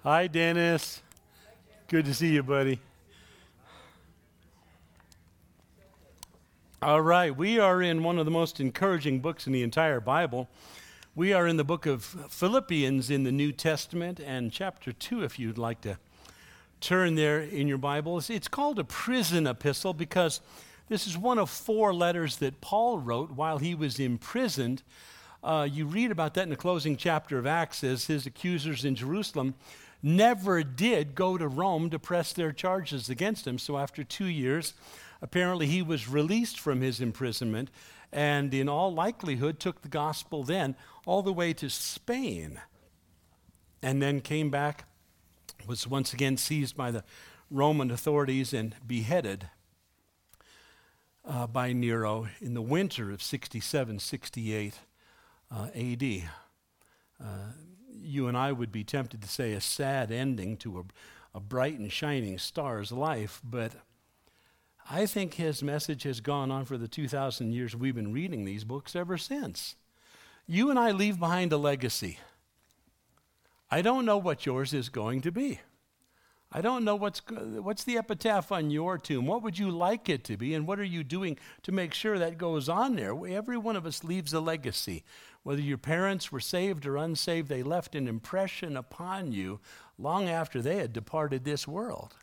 Hi, Dennis. Good to see you, buddy. All right, we are in one of the most encouraging books in the entire Bible. We are in the book of Philippians in the New Testament, and chapter 2, if you'd like to turn there in your Bibles. It's called a prison epistle because this is one of 4 letters that Paul wrote while he was imprisoned. You read about that in the closing chapter of Acts as his accusers in Jerusalem never did go to Rome to press their charges against him. So after 2 years, apparently he was released from his imprisonment and in all likelihood took the gospel then all the way to Spain and then came back, was once again seized by the Roman authorities and beheaded by Nero in the winter of 67-68 AD. You and I would be tempted to say a sad ending to a bright and shining star's life, but I think his message has gone on for the 2,000 years we've been reading these books ever since. You and I leave behind a legacy. I don't know what yours is going to be. I don't know what's the epitaph on your tomb. What would you like it to be, and what are you doing to make sure that goes on there? Every one of us leaves a legacy. Whether your parents were saved or unsaved, they left an impression upon you long after they had departed this world.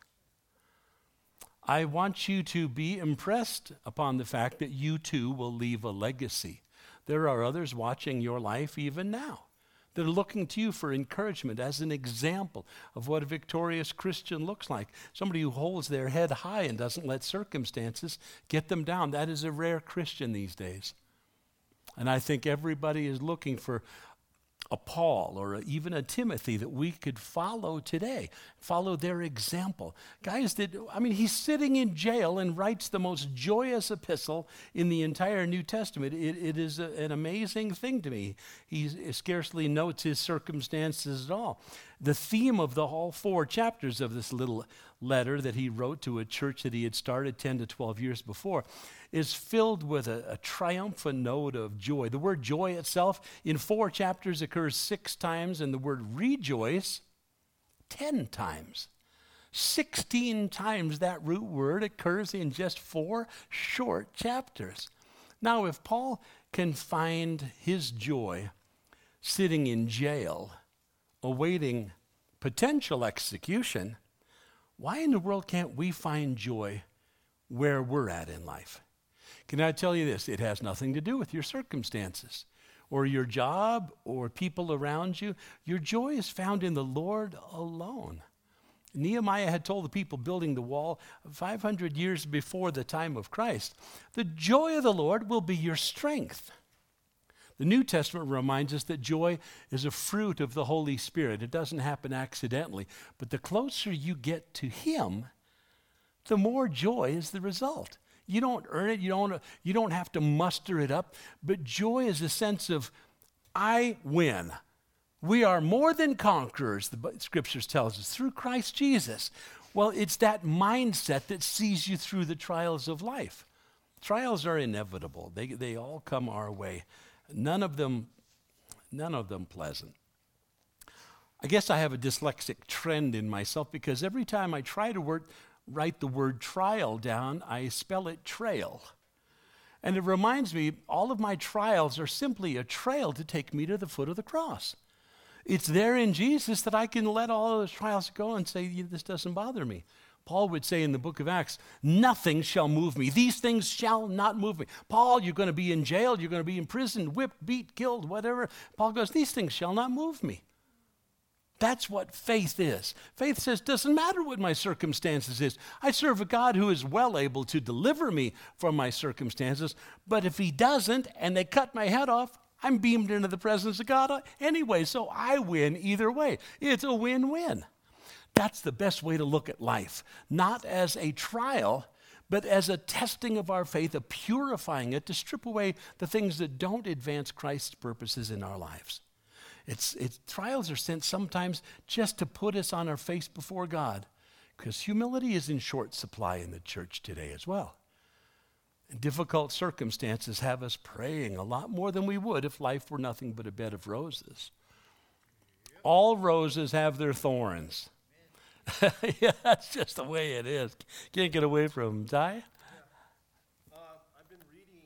I want you to be impressed upon the fact that you too will leave a legacy. There are others watching your life even now that are looking to you for encouragement as an example of what a victorious Christian looks like. Somebody who holds their head high and doesn't let circumstances get them down. That is a rare Christian these days. And I think everybody is looking for a Paul or even a Timothy that we could follow today, follow their example. Guys, he's sitting in jail and writes the most joyous epistle in the entire New Testament. It is an amazing thing to me. He scarcely notes his circumstances at all. The theme of the whole 4 chapters of this little letter that he wrote to a church that he had started 10 to 12 years before is filled with a triumphant note of joy. The word joy itself in 4 chapters occurs 6 times, and the word rejoice 10 times. 16 times that root word occurs in just 4 short chapters. Now, if Paul can find his joy sitting in jail, awaiting potential execution, why in the world can't we find joy where we're at in life? Can I tell you this? It has nothing to do with your circumstances or your job or people around you. Your joy is found in the Lord alone. Nehemiah had told the people building the wall 500 years before the time of Christ, the joy of the Lord will be your strength. The New Testament reminds us that joy is a fruit of the Holy Spirit. It doesn't happen accidentally, but the closer you get to Him, the more joy is the result. You don't earn it, you don't have to muster it up, but joy is a sense of, I win. We are more than conquerors, the Scriptures tells us, through Christ Jesus. Well, it's that mindset that sees you through the trials of life. Trials are inevitable. They all come our way. None of them pleasant. I guess I have a dyslexic trend in myself because every time I try to write the word trial down, I spell it trail. And it reminds me, all of my trials are simply a trail to take me to the foot of the cross. It's there in Jesus that I can let all of those trials go and say, this doesn't bother me. Paul would say in the book of Acts, nothing shall move me. These things shall not move me. Paul, you're going to be in jail, you're going to be in prison, whipped, beat, killed, whatever. Paul goes, these things shall not move me. That's what faith is. Faith says, doesn't matter what my circumstances is. I serve a God who is well able to deliver me from my circumstances, but if He doesn't and they cut my head off, I'm beamed into the presence of God anyway, so I win either way. It's a win-win. That's the best way to look at life, not as a trial, but as a testing of our faith, a purifying it to strip away the things that don't advance Christ's purposes in our lives. Trials are sent sometimes just to put us on our face before God, because humility is in short supply in the church today as well. And difficult circumstances have us praying a lot more than we would if life were nothing but a bed of roses. All roses have their thorns. Yeah, that's just the way it is. Can't get away from them. Ty? I've been reading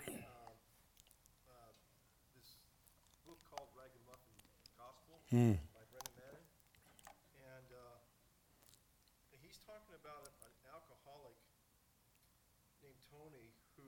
this book called Ragamuffin Gospel by Brennan Manning, and he's talking about an alcoholic named Tony who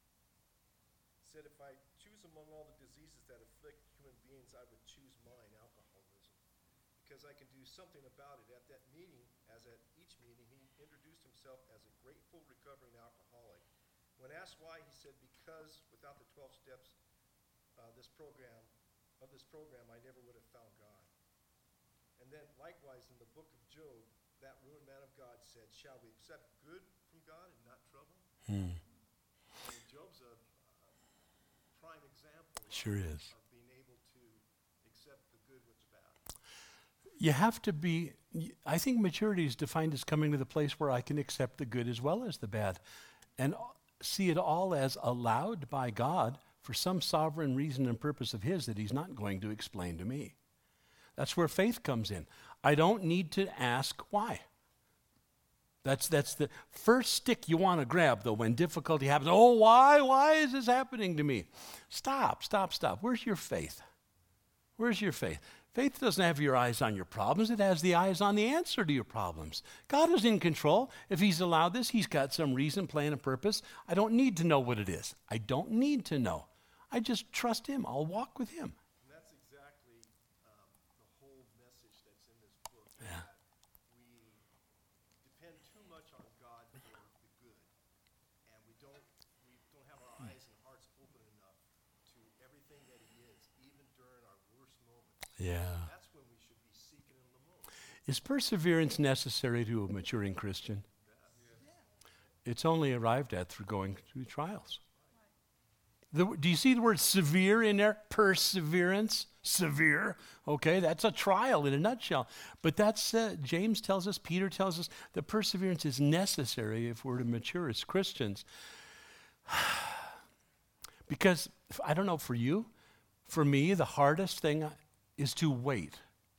said, if I choose among all the diseases that afflict human beings, I would choose mine, alcoholism, because I can do something about it. At that meeting, as at each meeting, he introduced himself as a grateful, recovering alcoholic. When asked why, he said, because without the 12 steps this program, I never would have found God. And then likewise in the book of Job, that ruined man of God said, shall we accept good from God and not trouble? I mean, Job's a prime example Sure is. of being able to accept the good with the bad. You have to be, I think maturity is defined as coming to the place where I can accept the good as well as the bad and see it all as allowed by God for some sovereign reason and purpose of His that He's not going to explain to me. That's where faith comes in. I don't need to ask why. That's the first stick you want to grab, though, when difficulty happens. Oh, why? Why is this happening to me? Stop. Where's your faith? Where's your faith? Faith doesn't have your eyes on your problems. It has the eyes on the answer to your problems. God is in control. If He's allowed this, He's got some reason, plan, and purpose. I don't need to know what it is. I don't need to know. I just trust Him. I'll walk with Him. And that's exactly the whole message that's in this book. Yeah. That we depend too much on God for the good, and we don't have our eyes and hearts open enough to everything that He is, even during our worst moments. Yeah. That's when we should be seeking Him the most. Is perseverance necessary to a maturing Christian? It's only arrived at through going through trials. Do you see the word severe in there? Perseverance, severe. Okay, that's a trial in a nutshell. But that's, James tells us, Peter tells us, that perseverance is necessary if we're to mature as Christians. Because, I don't know for you, for me, the hardest thing is to wait.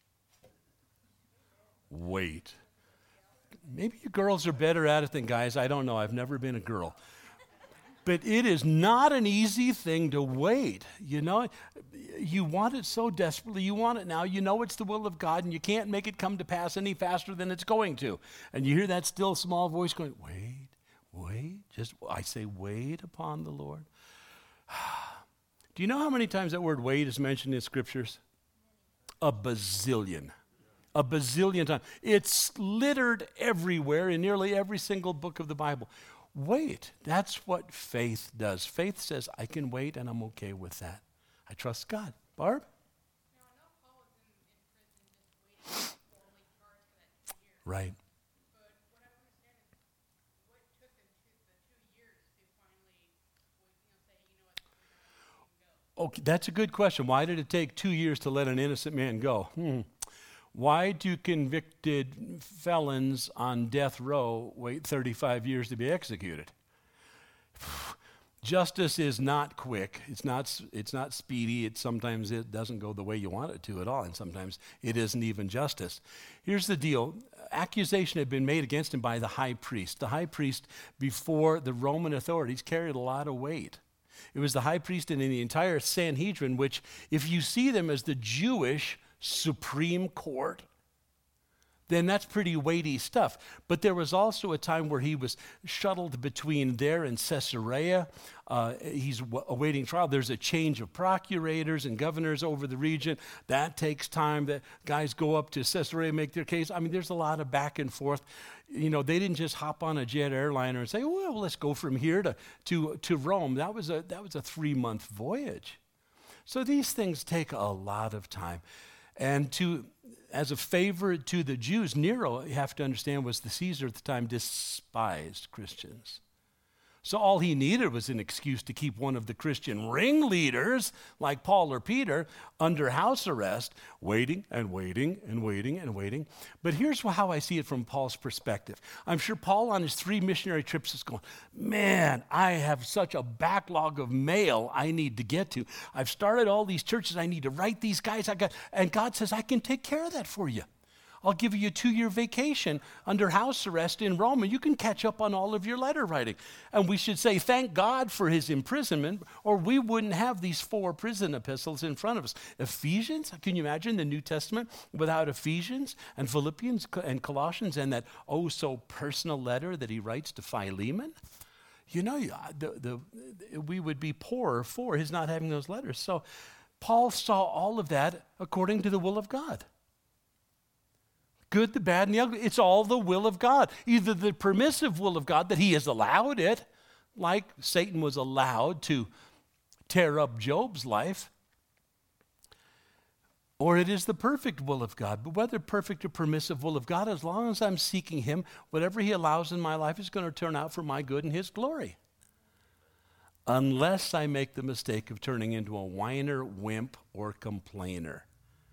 Wait. Maybe you girls are better at it than guys. I don't know. I've never been a girl. But it is not an easy thing to wait. You know, you want it so desperately. You want it now. You know it's the will of God, and you can't make it come to pass any faster than it's going to. And you hear that still small voice going, wait. I say, wait upon the Lord. Do you know how many times that word wait is mentioned in Scriptures? A bazillion. A bazillion times. It's littered everywhere in nearly every single book of the Bible. Wait. That's what faith does. Faith says, I can wait and I'm okay with that. I trust God. Barb? Now, I know Paul was in prison just waiting, formally charged for that 2 years. Right. But what I don't understand is what took him the 2 years to finally, say, you know what, we're done, you can go. Okay, that's a good question. Why did it take 2 years to let an innocent man go? Why do convicted felons on death row wait 35 years to be executed? Justice is not quick. It's not speedy. Sometimes it doesn't go the way you want it to at all, and sometimes it isn't even justice. Here's the deal. Accusation had been made against him by the high priest. The high priest, before the Roman authorities, carried a lot of weight. It was the high priest and in the entire Sanhedrin, which, if you see them as the Jewish Supreme Court, then that's pretty weighty stuff. But there was also a time where he was shuttled between there and Caesarea. He's awaiting trial. There's a change of procurators and governors over the region. That takes time. The guys go up to Caesarea, make their case. I mean, there's a lot of back and forth. You know, they didn't just hop on a jet airliner and say, well, let's go from here to Rome. That was a 3-month voyage. So these things take a lot of time. And as a favor to the Jews, Nero, you have to understand, was the Caesar at the time, despised Christians. So all he needed was an excuse to keep one of the Christian ringleaders, like Paul or Peter, under house arrest, waiting and waiting and waiting and waiting. But here's how I see it from Paul's perspective. I'm sure Paul on his 3 missionary trips is going, man, I have such a backlog of mail I need to get to. I've started all these churches. I need to write these guys. And God says, I can take care of that for you. I'll give you a 2-year vacation under house arrest in Rome, and you can catch up on all of your letter writing. And we should say, thank God for his imprisonment, or we wouldn't have these 4 prison epistles in front of us. Ephesians, can you imagine the New Testament without Ephesians and Philippians and Colossians and that oh so personal letter that he writes to Philemon? You know, we would be poorer for his not having those letters. So Paul saw all of that according to the will of God. Good, the bad, and the ugly. It's all the will of God. Either the permissive will of God that he has allowed it, like Satan was allowed to tear up Job's life, or it is the perfect will of God. But whether perfect or permissive will of God, as long as I'm seeking him, whatever he allows in my life is going to turn out for my good and his glory. Unless I make the mistake of turning into a whiner, wimp, or complainer.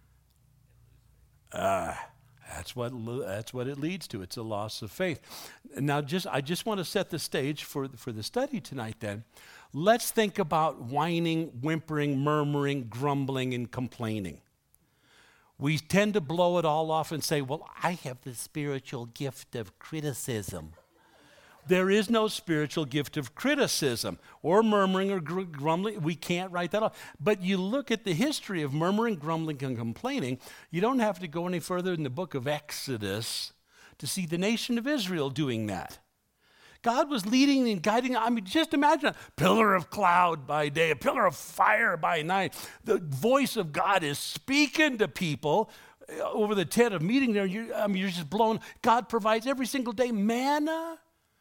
That's what it leads to. It's a loss of faith. Now, I just want to set the stage for the study tonight then. Let's think about whining, whimpering, murmuring, grumbling, and complaining. We tend to blow it all off and say, well, I have the spiritual gift of criticism. There is no spiritual gift of criticism or murmuring or grumbling. We can't write that off. But you look at the history of murmuring, grumbling, and complaining, you don't have to go any further in the book of Exodus to see the nation of Israel doing that. God was leading and guiding. I mean, just imagine a pillar of cloud by day, a pillar of fire by night. The voice of God is speaking to people over the tent of meeting there. You're just blown. God provides every single day manna.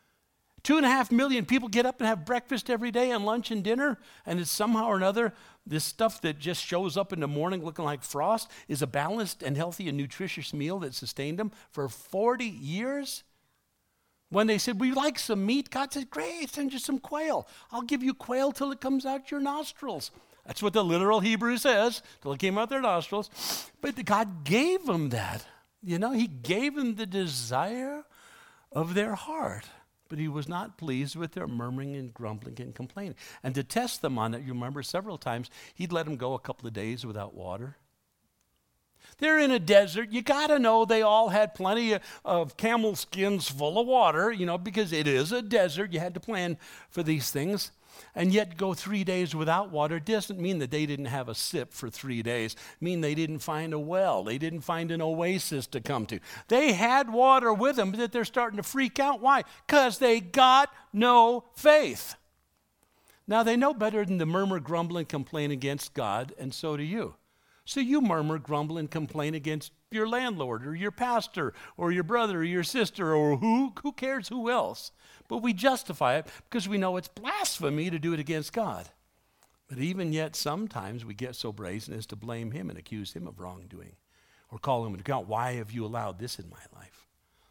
2.5 million people get up and have breakfast every day and lunch and dinner, and it's somehow or another, this stuff that just shows up in the morning looking like frost is a balanced and healthy and nutritious meal that sustained them for 40 years. When they said, we'd like some meat, God said, great, send you some quail. I'll give you quail till it comes out your nostrils. That's what the literal Hebrew says, till it came out their nostrils. But God gave them that. You know, he gave them the desire of their heart. But he was not pleased with their murmuring and grumbling and complaining. And to test them on it, you remember several times, he'd let them go a couple of days without water. They're in a desert. You got to know they all had plenty of camel skins full of water, you know, because it is a desert. You had to plan for these things. And yet go 3 days without water doesn't mean that they didn't have a sip for 3 days. It mean they didn't find a well. They didn't find an oasis to come to. They had water with them, but they're starting to freak out. Why? Because they got no faith. Now, they know better than to murmur, grumble, and complain against God, and so do you. So you murmur, grumble, and complain against your landlord or your pastor or your brother or your sister or who cares who else. But we justify it because we know it's blasphemy to do it against God. But even yet, sometimes we get so brazen as to blame him and accuse him of wrongdoing or call him to account. Why have you allowed this in my life?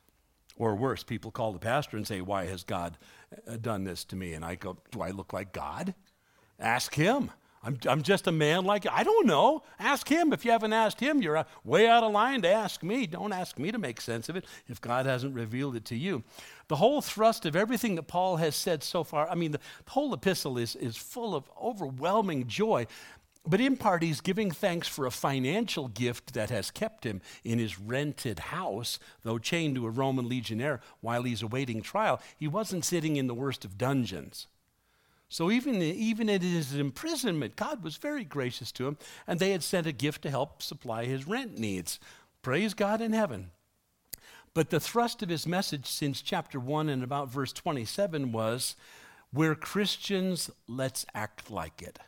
Or worse, people call the pastor and say, why has God done this to me? And I go, do I look like God? Ask him. I'm just a man like you. I don't know. Ask him. If you haven't asked him, you're way out of line to ask me. Don't ask me to make sense of it if God hasn't revealed it to you. The whole thrust of everything that Paul has said so far, I mean, the whole epistle is full of overwhelming joy. But in part, he's giving thanks for a financial gift that has kept him in his rented house, though chained to a Roman legionnaire while he's awaiting trial. He wasn't sitting in the worst of dungeons. So even in his imprisonment, God was very gracious to him, and they had sent a gift to help supply his rent needs. Praise God in heaven. But the thrust of his message since chapter 1 and about verse 27 was, we're Christians, let's act like it.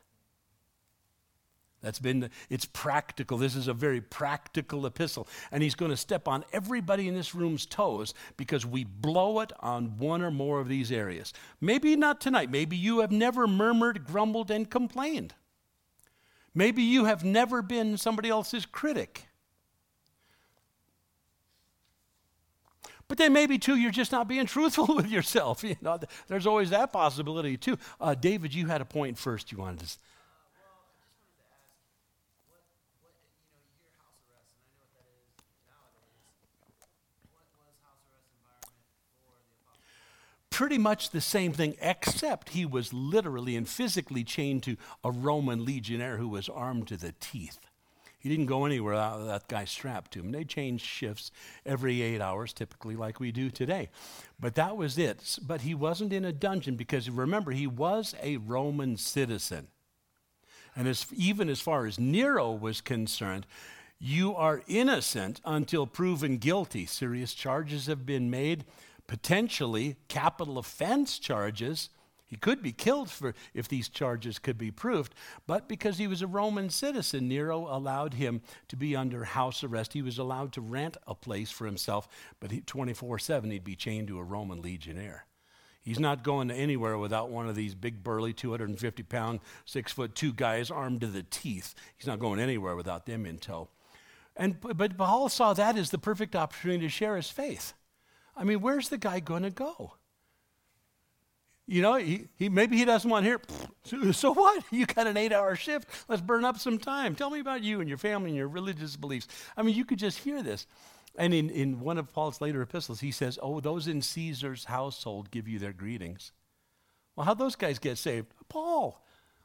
It's practical. This is a very practical epistle. And he's going to step on everybody in this room's toes because we blow it on one or more of these areas. Maybe not tonight. Maybe you have never murmured, grumbled, and complained. Maybe you have never been somebody else's critic. But then maybe, too, you're just not being truthful with yourself. You know, there's always that possibility, too. David, you had a point first you wanted to Well, I just wanted to ask, you hear house arrest, and I know what that is nowadays. What was house arrest environment for the Apostle Paul? pretty much the same thing, except he was literally and physically chained to a Roman legionnaire who was armed to the teeth. He didn't go anywhere without that guy strapped to him. They changed shifts every 8 hours, typically like we do today. But that was it. But he wasn't in a dungeon because, remember, he was a Roman citizen. And even as far as Nero was concerned, you are innocent until proven guilty. Serious charges have been made, potentially capital offense charges. He could be killed if these charges could be proved, but because he was a Roman citizen, Nero allowed him to be under house arrest. He was allowed to rent a place for himself, but 24/7 he'd be chained to a Roman legionnaire. He's not going anywhere without one of these big burly 250-pound, 6'2" guys armed to the teeth. He's not going anywhere without them in tow. But Paul saw that as the perfect opportunity to share his faith. I mean, where's the guy going to go? You know, maybe he doesn't want to hear, so what? You got an 8-hour shift. Let's burn up some time. Tell me about you and your family and your religious beliefs. I mean, you could just hear this. And in one of Paul's later epistles, he says, those in Caesar's household give you their greetings. Well, how'd those guys get saved? Paul's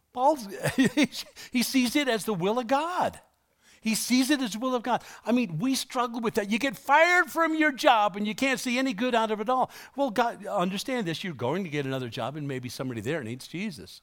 he sees it as the will of God. He sees it as the will of God. I mean, we struggle with that. You get fired from your job and you can't see any good out of it all. Well, God, understand this. You're going to get another job and maybe somebody there needs Jesus.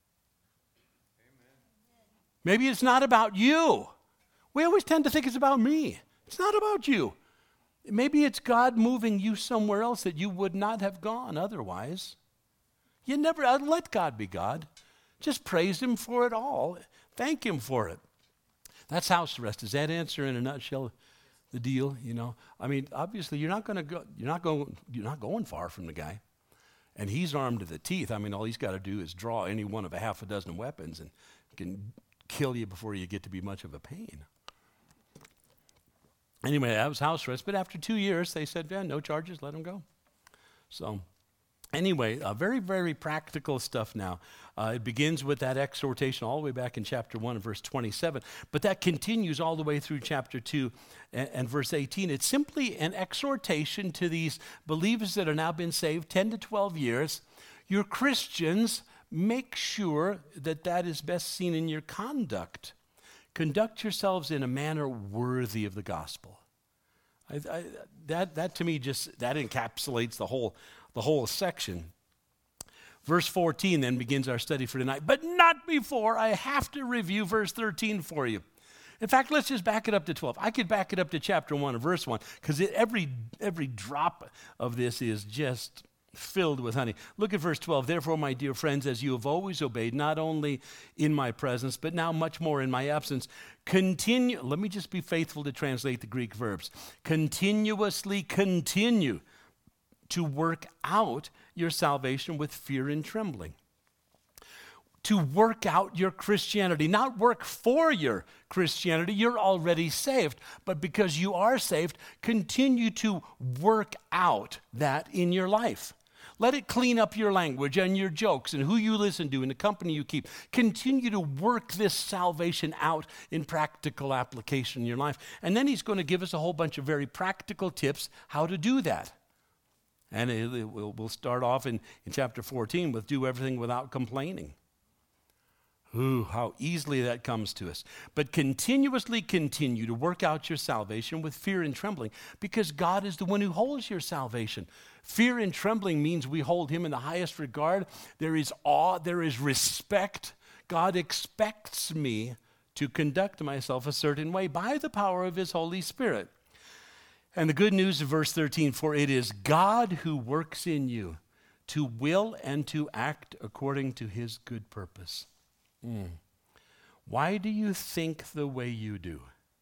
Amen. Maybe it's not about you. We always tend to think it's about me. It's not about you. Maybe it's God moving you somewhere else that you would not have gone otherwise. You never let God be God. Just praise him for it all. Thank him for it. That's house arrest. Does that answer in a nutshell the deal? You know, I mean, obviously you're not going far from the guy, and he's armed to the teeth. I mean, all he's got to do is draw any one of a half a dozen weapons and can kill you before you get to be much of a pain. Anyway, that was house arrest. But after 2 years, they said, no charges, let him go. So anyway, very, very practical stuff now. It begins with that exhortation all the way back in chapter 1 and verse 27. But that continues all the way through chapter 2 and verse 18. It's simply an exhortation to these believers that are now been saved 10 to 12 years. You're Christians. Make sure that is best seen in your conduct. Conduct yourselves in a manner worthy of the gospel. That to me that encapsulates the whole section. Verse 14 then begins our study for tonight. But not before I have to review verse 13 for you. In fact, let's just back it up to 12. I could back it up to chapter 1 and verse 1 because every drop of this is just filled with honey. Look at verse 12. Therefore, my dear friends, as you have always obeyed, not only in my presence, but now much more in my absence, continue. Let me just be faithful to translate the Greek verbs. Continuously continue to work out your salvation with fear and trembling. To work out your Christianity, not work for your Christianity. You're already saved, but because you are saved, continue to work out that in your life. Let it clean up your language and your jokes and who you listen to and the company you keep. Continue to work this salvation out in practical application in your life. And then he's going to give us a whole bunch of very practical tips how to do that. And we'll start off in chapter 14 with do everything without complaining. Ooh, how easily that comes to us. But continuously continue to work out your salvation with fear and trembling because God is the one who holds your salvation. Fear and trembling means we hold him in the highest regard. There is awe, there is respect. God expects me to conduct myself a certain way by the power of his Holy Spirit. And the good news of verse 13, for it is God who works in you to will and to act according to his good purpose. Why do you think the way you do?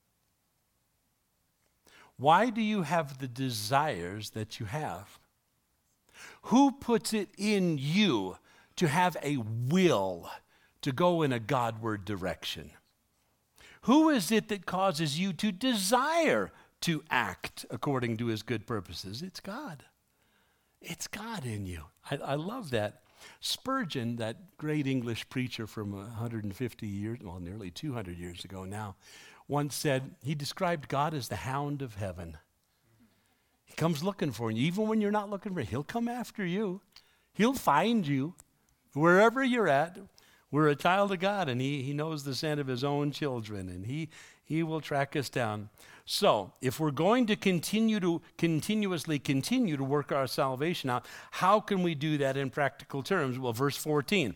Why do you have the desires that you have? Who puts it in you to have a will to go in a Godward direction? Who is it that causes you to desire to act according to his good purposes? It's God. It's God in you. I love that. Spurgeon, that great English preacher from 150 years, well, nearly 200 years ago now, once said, he described God as the hound of heaven. He comes looking for you. Even when you're not looking for him, he'll come after you. He'll find you wherever you're at. We're a child of God, and he knows the scent of his own children, and he will track us down. So, if we're going to continuously continue to work our salvation out, how can we do that in practical terms? Well, verse 14.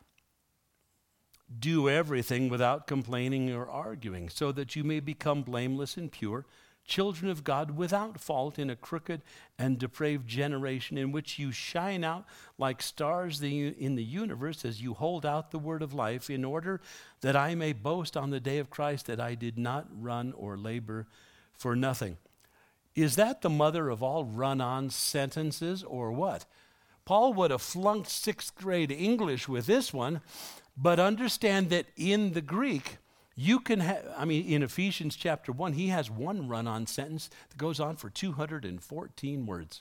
Do everything without complaining or arguing, so that you may become blameless and pure, children of God without fault in a crooked and depraved generation in which you shine out like stars in the universe as you hold out the word of life, in order that I may boast on the day of Christ that I did not run or labor for nothing. Is that the mother of all run-on sentences or what? Paul would have flunked 6th grade English with this one, but understand that in the Greek, you can in Ephesians chapter 1, he has one run-on sentence that goes on for 214 words.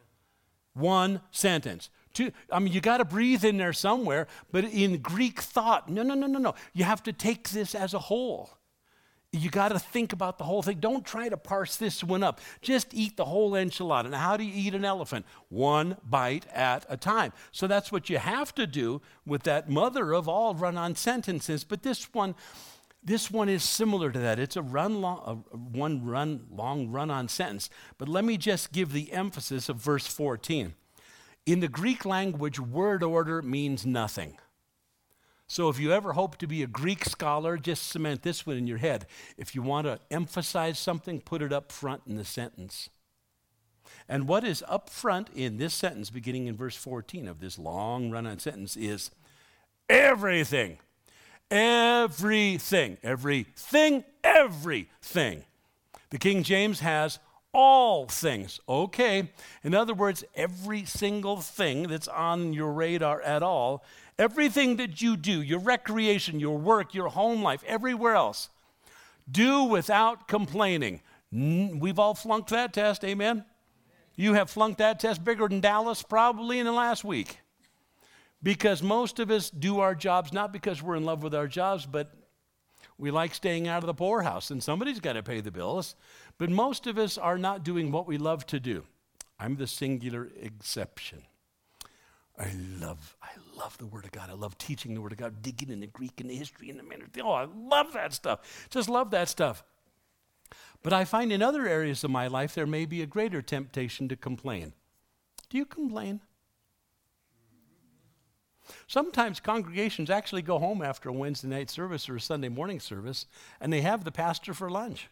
One sentence. You got to breathe in there somewhere, but in Greek thought, no. You have to take this as a whole. You got to think about the whole thing. Don't try to parse this one up. Just eat the whole enchilada. Now, how do you eat an elephant? One bite at a time. So that's what you have to do with that mother of all run-on sentences. But this one is similar to that. It's a long run-on sentence. But let me just give the emphasis of verse 14. In the Greek language, word order means nothing. So if you ever hope to be a Greek scholar, just cement this one in your head. If you want to emphasize something, put it up front in the sentence. And what is up front in this sentence, beginning in verse 14 of this long run-on sentence, is everything. Everything. Everything. Everything. The King James has all things. Okay. In other words, every single thing that's on your radar at all, everything that you do, your recreation, your work, your home life, everywhere else, do without complaining. We've all flunked that test, amen? You have flunked that test bigger than Dallas probably in the last week. Because most of us do our jobs not because we're in love with our jobs, but we like staying out of the poorhouse, and somebody's got to pay the bills. But most of us are not doing what we love to do. I'm the singular exception. I love the Word of God. I love teaching the Word of God, digging in the Greek and the history and the minute. Oh, I love that stuff. Just love that stuff. But I find in other areas of my life there may be a greater temptation to complain. Do you complain? Sometimes congregations actually go home after a Wednesday night service or a Sunday morning service, and they have the pastor for lunch.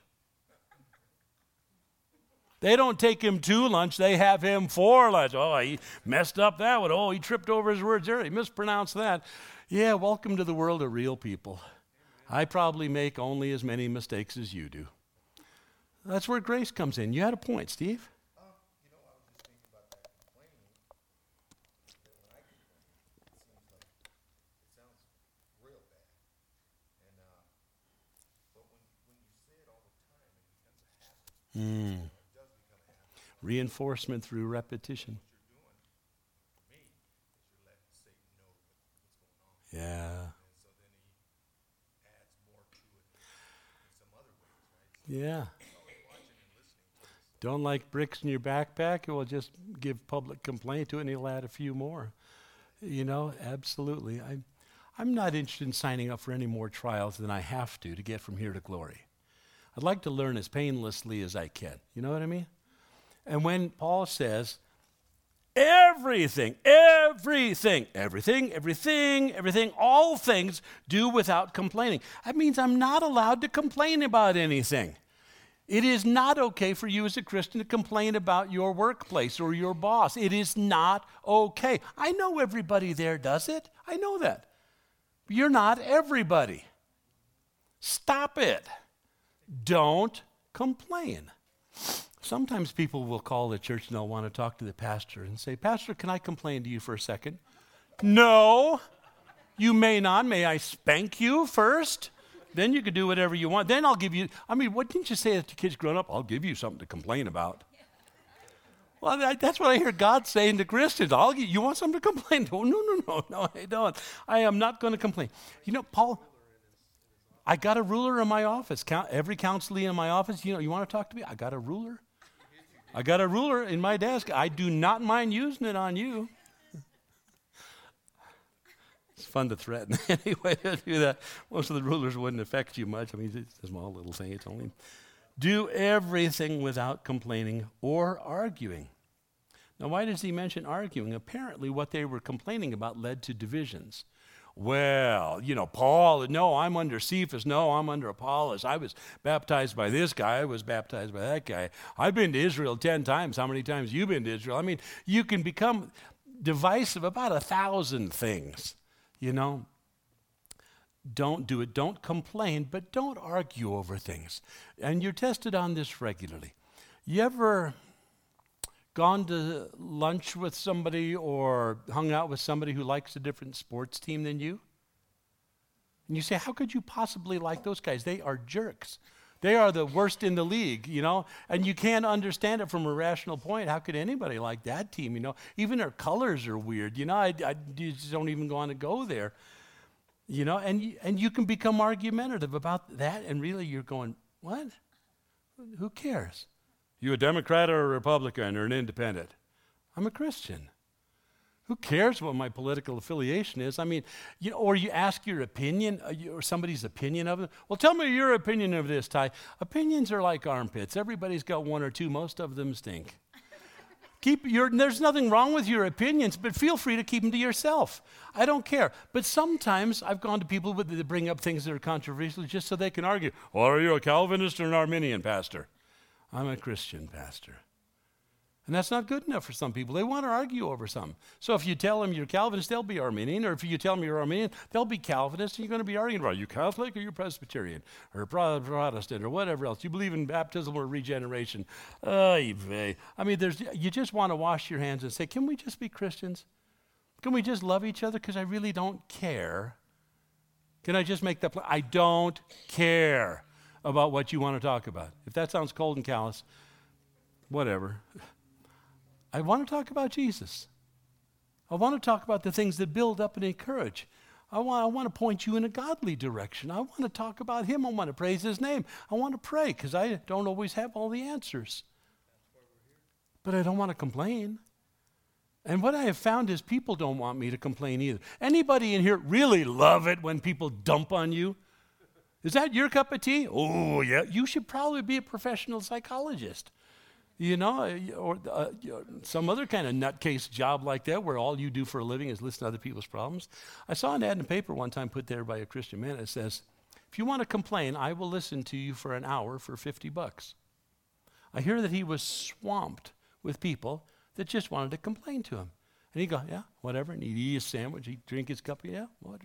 They don't take him to lunch, they have him for lunch. Oh, he messed up that one. Oh, he tripped over his words there. He mispronounced that. Yeah, welcome to the world of real people. I probably make only as many mistakes as you do. That's where grace comes in. You had a point, Steve. I was just thinking about that complaining. That when I complain, it seems like it sounds real bad. And but when you say it all the time, it becomes a habit. It does become a habit. Reinforcement through repetition. What you're doing, for me, is you're letting Satan know what's going on. Yeah. And so then he adds more to it in some other ways, right? Yeah. Always watching and listening to this. Don't like bricks in your backpack? Well, just give public complaint to it and he'll add a few more. You know, absolutely. I'm not interested in signing up for any more trials than I have to get from here to glory. I'd like to learn as painlessly as I can. You know what I mean? And when Paul says, everything, all things do without complaining, that means I'm not allowed to complain about anything. It is not okay for you as a Christian to complain about your workplace or your boss. It is not okay. I know everybody there does it. I know that. But you're not everybody. Stop it. Don't complain. Sometimes people will call the church and they'll want to talk to the pastor and say, Pastor, can I complain to you for a second? No, you may not. May I spank you first? Then you can do whatever you want. Then I'll give you, what didn't you say that the kids growing up? I'll give you something to complain about. Well, that's what I hear God saying to Christians. You want something to complain? Oh, no, I don't. I am not going to complain. You know, Paul, I got a ruler in my office. Every counselee in my office, you want to talk to me? I got a ruler. I got a ruler in my desk. I do not mind using it on you. It's fun to threaten. Anyway, to do that. Most of the rulers wouldn't affect you much. It's a small little thing. It's only do everything without complaining or arguing. Now, why does he mention arguing? Apparently, what they were complaining about led to divisions. Well, Paul, no, I'm under Cephas. No, I'm under Apollos. I was baptized by this guy. I was baptized by that guy. I've been to Israel 10 times. How many times you been to Israel? You can become divisive about 1,000 things, Don't do it. Don't complain, but don't argue over things. And you're tested on this regularly. You ever gone to lunch with somebody or hung out with somebody who likes a different sports team than you? And you say, how could you possibly like those guys? They are jerks. They are the worst in the league, and you can't understand it from a rational point. How could anybody like that team, Even their colors are weird, I just don't even want to go there. And you can become argumentative about that, and really you're going, what? Who cares? You a Democrat or a Republican or an independent? I'm a Christian. Who cares what my political affiliation is? Or you ask your opinion, or somebody's opinion of it. Well, tell me your opinion of this, Ty. Opinions are like armpits. Everybody's got one or two. Most of them stink. There's nothing wrong with your opinions, but feel free to keep them to yourself. I don't care. But sometimes I've gone to people that bring up things that are controversial just so they can argue. Well, are you a Calvinist or an Arminian pastor? I'm a Christian pastor. And that's not good enough for some people. They want to argue over something. So if you tell them you're Calvinist, they'll be Arminian. Or if you tell them you're Arminian, they'll be Calvinist. And you're going to be arguing about, are you Catholic or you Presbyterian or Protestant or whatever else? You believe in baptism or regeneration. You just want to wash your hands and say, can we just be Christians? Can we just love each other? Because I really don't care. Can I just make that plain? I don't care about what you want to talk about. If that sounds cold and callous, whatever. I want to talk about Jesus. I want to talk about the things that build up and encourage. I want to point you in a godly direction. I want to talk about him. I want to praise his name. I want to pray because I don't always have all the answers. But I don't want to complain. And what I have found is people don't want me to complain either. Anybody in here really love it when people dump on you? Is that your cup of tea? Oh, yeah. You should probably be a professional psychologist. Or some other kind of nutcase job like that where all you do for a living is listen to other people's problems. I saw an ad in the paper one time put there by a Christian man. It says, if you want to complain, I will listen to you for an hour for $50. I hear that he was swamped with people that just wanted to complain to him. And he'd go, yeah, whatever. And he'd eat his sandwich, he'd drink his cup, yeah, what?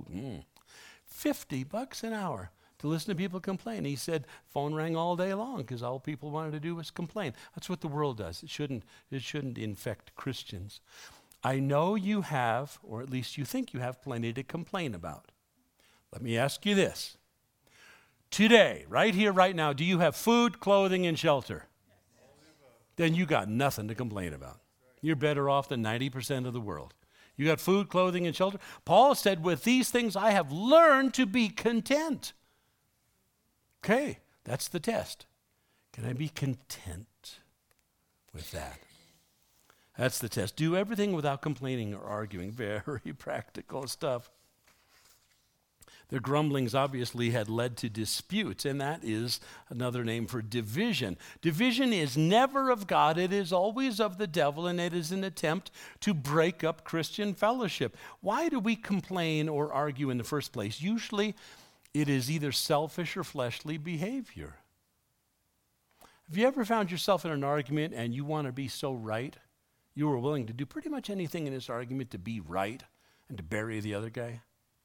$50 an hour to listen to people complain. He said phone rang all day long because all people wanted to do was complain. That's what the world does. It shouldn't infect Christians. I know you have, or at least you think you have, plenty to complain about. Let me ask you this. Today, right here, right now, do you have food, clothing, and shelter? Then you got nothing to complain about. You're better off than 90% of the world. You got food, clothing, and shelter. Paul said, with these things I have learned to be content. Okay, that's the test. Can I be content with that? That's the test. Do everything without complaining or arguing. Very practical stuff. Their grumblings obviously had led to disputes, and that is another name for division. Division is never of God. It is always of the devil, and it is an attempt to break up Christian fellowship. Why do we complain or argue in the first place? Usually, it is either selfish or fleshly behavior. Have you ever found yourself in an argument and you want to be so right, you were willing to do pretty much anything in this argument to be right and to bury the other guy?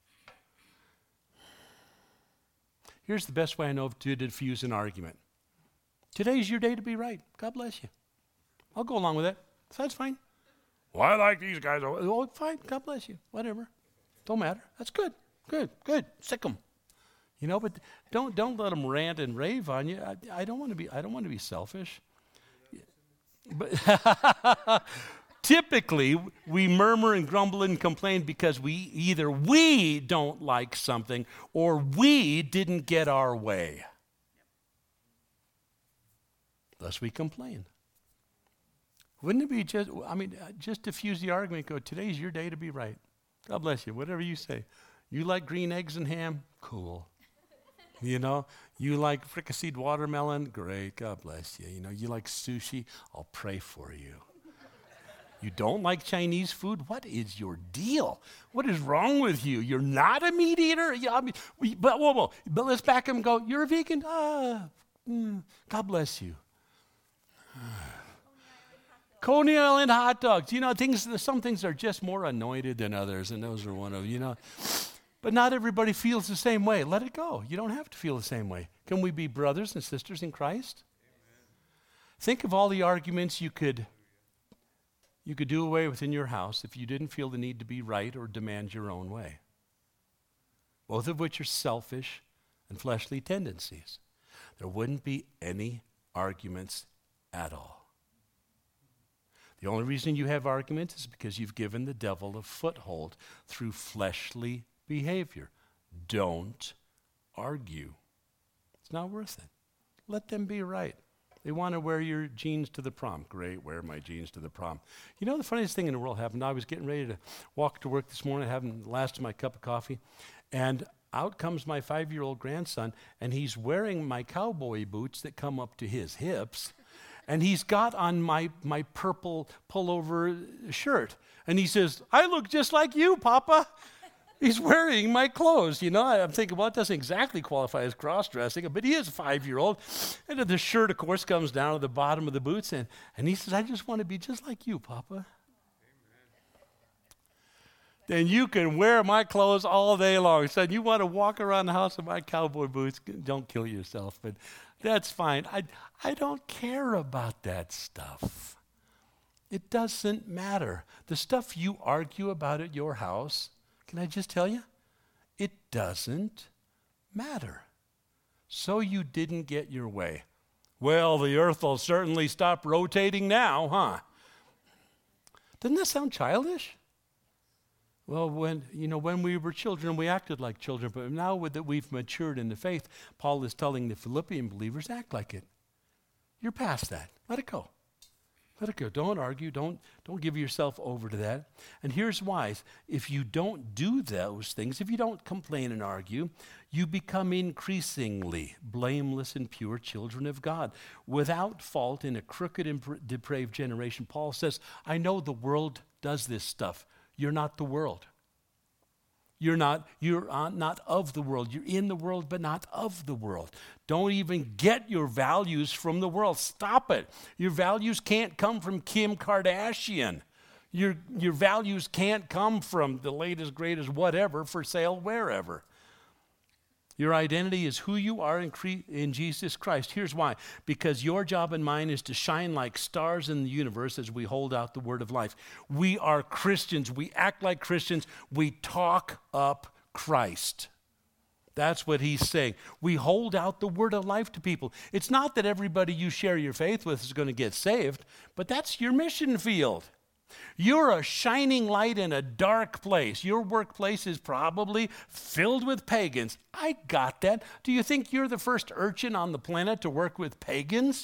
Here's the best way I know to diffuse an argument. Today's your day to be right. God bless you. I'll go along with it. So that's fine. Well, I like these guys. Oh, fine. God bless you. Whatever. Don't matter. That's good. Good. Sick 'em. You know, but don't let them rant and rave on you. I don't want to be selfish. But typically, we murmur and grumble and complain because either we don't like something or we didn't get our way. Thus we complain. Wouldn't it be just diffuse the argument, go, today's your day to be right. God bless you, whatever you say. You like green eggs and ham? Cool. You know, you like fricasseed watermelon? Great, God bless you. You know, you like sushi? I'll pray for you. You don't like Chinese food? What is your deal? What is wrong with you? You're not a meat eater? Yeah, but let's back him and go, you're a vegan? God bless you. Coney Island hot dogs. You know, some things are just more anointed than others, and those are one of them, you know. But not everybody feels the same way. Let it go. You don't have to feel the same way. Can we be brothers and sisters in Christ? Amen. Think of all the arguments you could do away with in your house if you didn't feel the need to be right or demand your own way. Both of which are selfish and fleshly tendencies. There wouldn't be any arguments at all. The only reason you have arguments is because you've given the devil a foothold through fleshly behavior. Don't argue. It's not worth it. Let them be right. They want to wear your jeans to the prom. Great, wear my jeans to the prom. You know, the funniest thing in the world happened. I was getting ready to walk to work this morning, having the last of my cup of coffee, and out comes my 5-year-old grandson, and he's wearing my cowboy boots that come up to his hips, and he's got on my purple pullover shirt. And he says, I look just like you, Papa. He's wearing my clothes. You know, I'm thinking, well, it doesn't exactly qualify as cross-dressing, but he is a 5-year-old. And the shirt, of course, comes down to the bottom of the boots. And he says, I just want to be just like you, Papa. Amen. Then you can wear my clothes all day long. Son, you want to walk around the house in my cowboy boots? Don't kill yourself, but that's fine. I don't care about that stuff. It doesn't matter. The stuff you argue about at your house, can I just tell you? It doesn't matter. So you didn't get your way. Well, the earth will certainly stop rotating now, huh? Doesn't that sound childish? Well, when we were children, we acted like children, but now that we've matured in the faith, Paul is telling the Philippian believers, act like it. You're past that. Let it go. Let it go. Don't argue. Don't give yourself over to that. And here's why. If you don't do those things, if you don't complain and argue, you become increasingly blameless and pure children of God, without fault in a crooked and depraved generation. Paul says, I know the world does this stuff. You're not the world. You're not of the world. You're in the world, but not of the world. Don't even get your values from the world. Stop it. Your values can't come from Kim Kardashian. Your values can't come from the latest, greatest, whatever, for sale wherever. Your identity is who you are in Jesus Christ. Here's why. Because your job and mine is to shine like stars in the universe as we hold out the word of life. We are Christians. We act like Christians. We talk up Christ. That's what he's saying. We hold out the word of life to people. It's not that everybody you share your faith with is going to get saved, but that's your mission field. You're a shining light in a dark place. Your workplace is probably filled with pagans. I got that. Do you think you're the first urchin on the planet to work with pagans?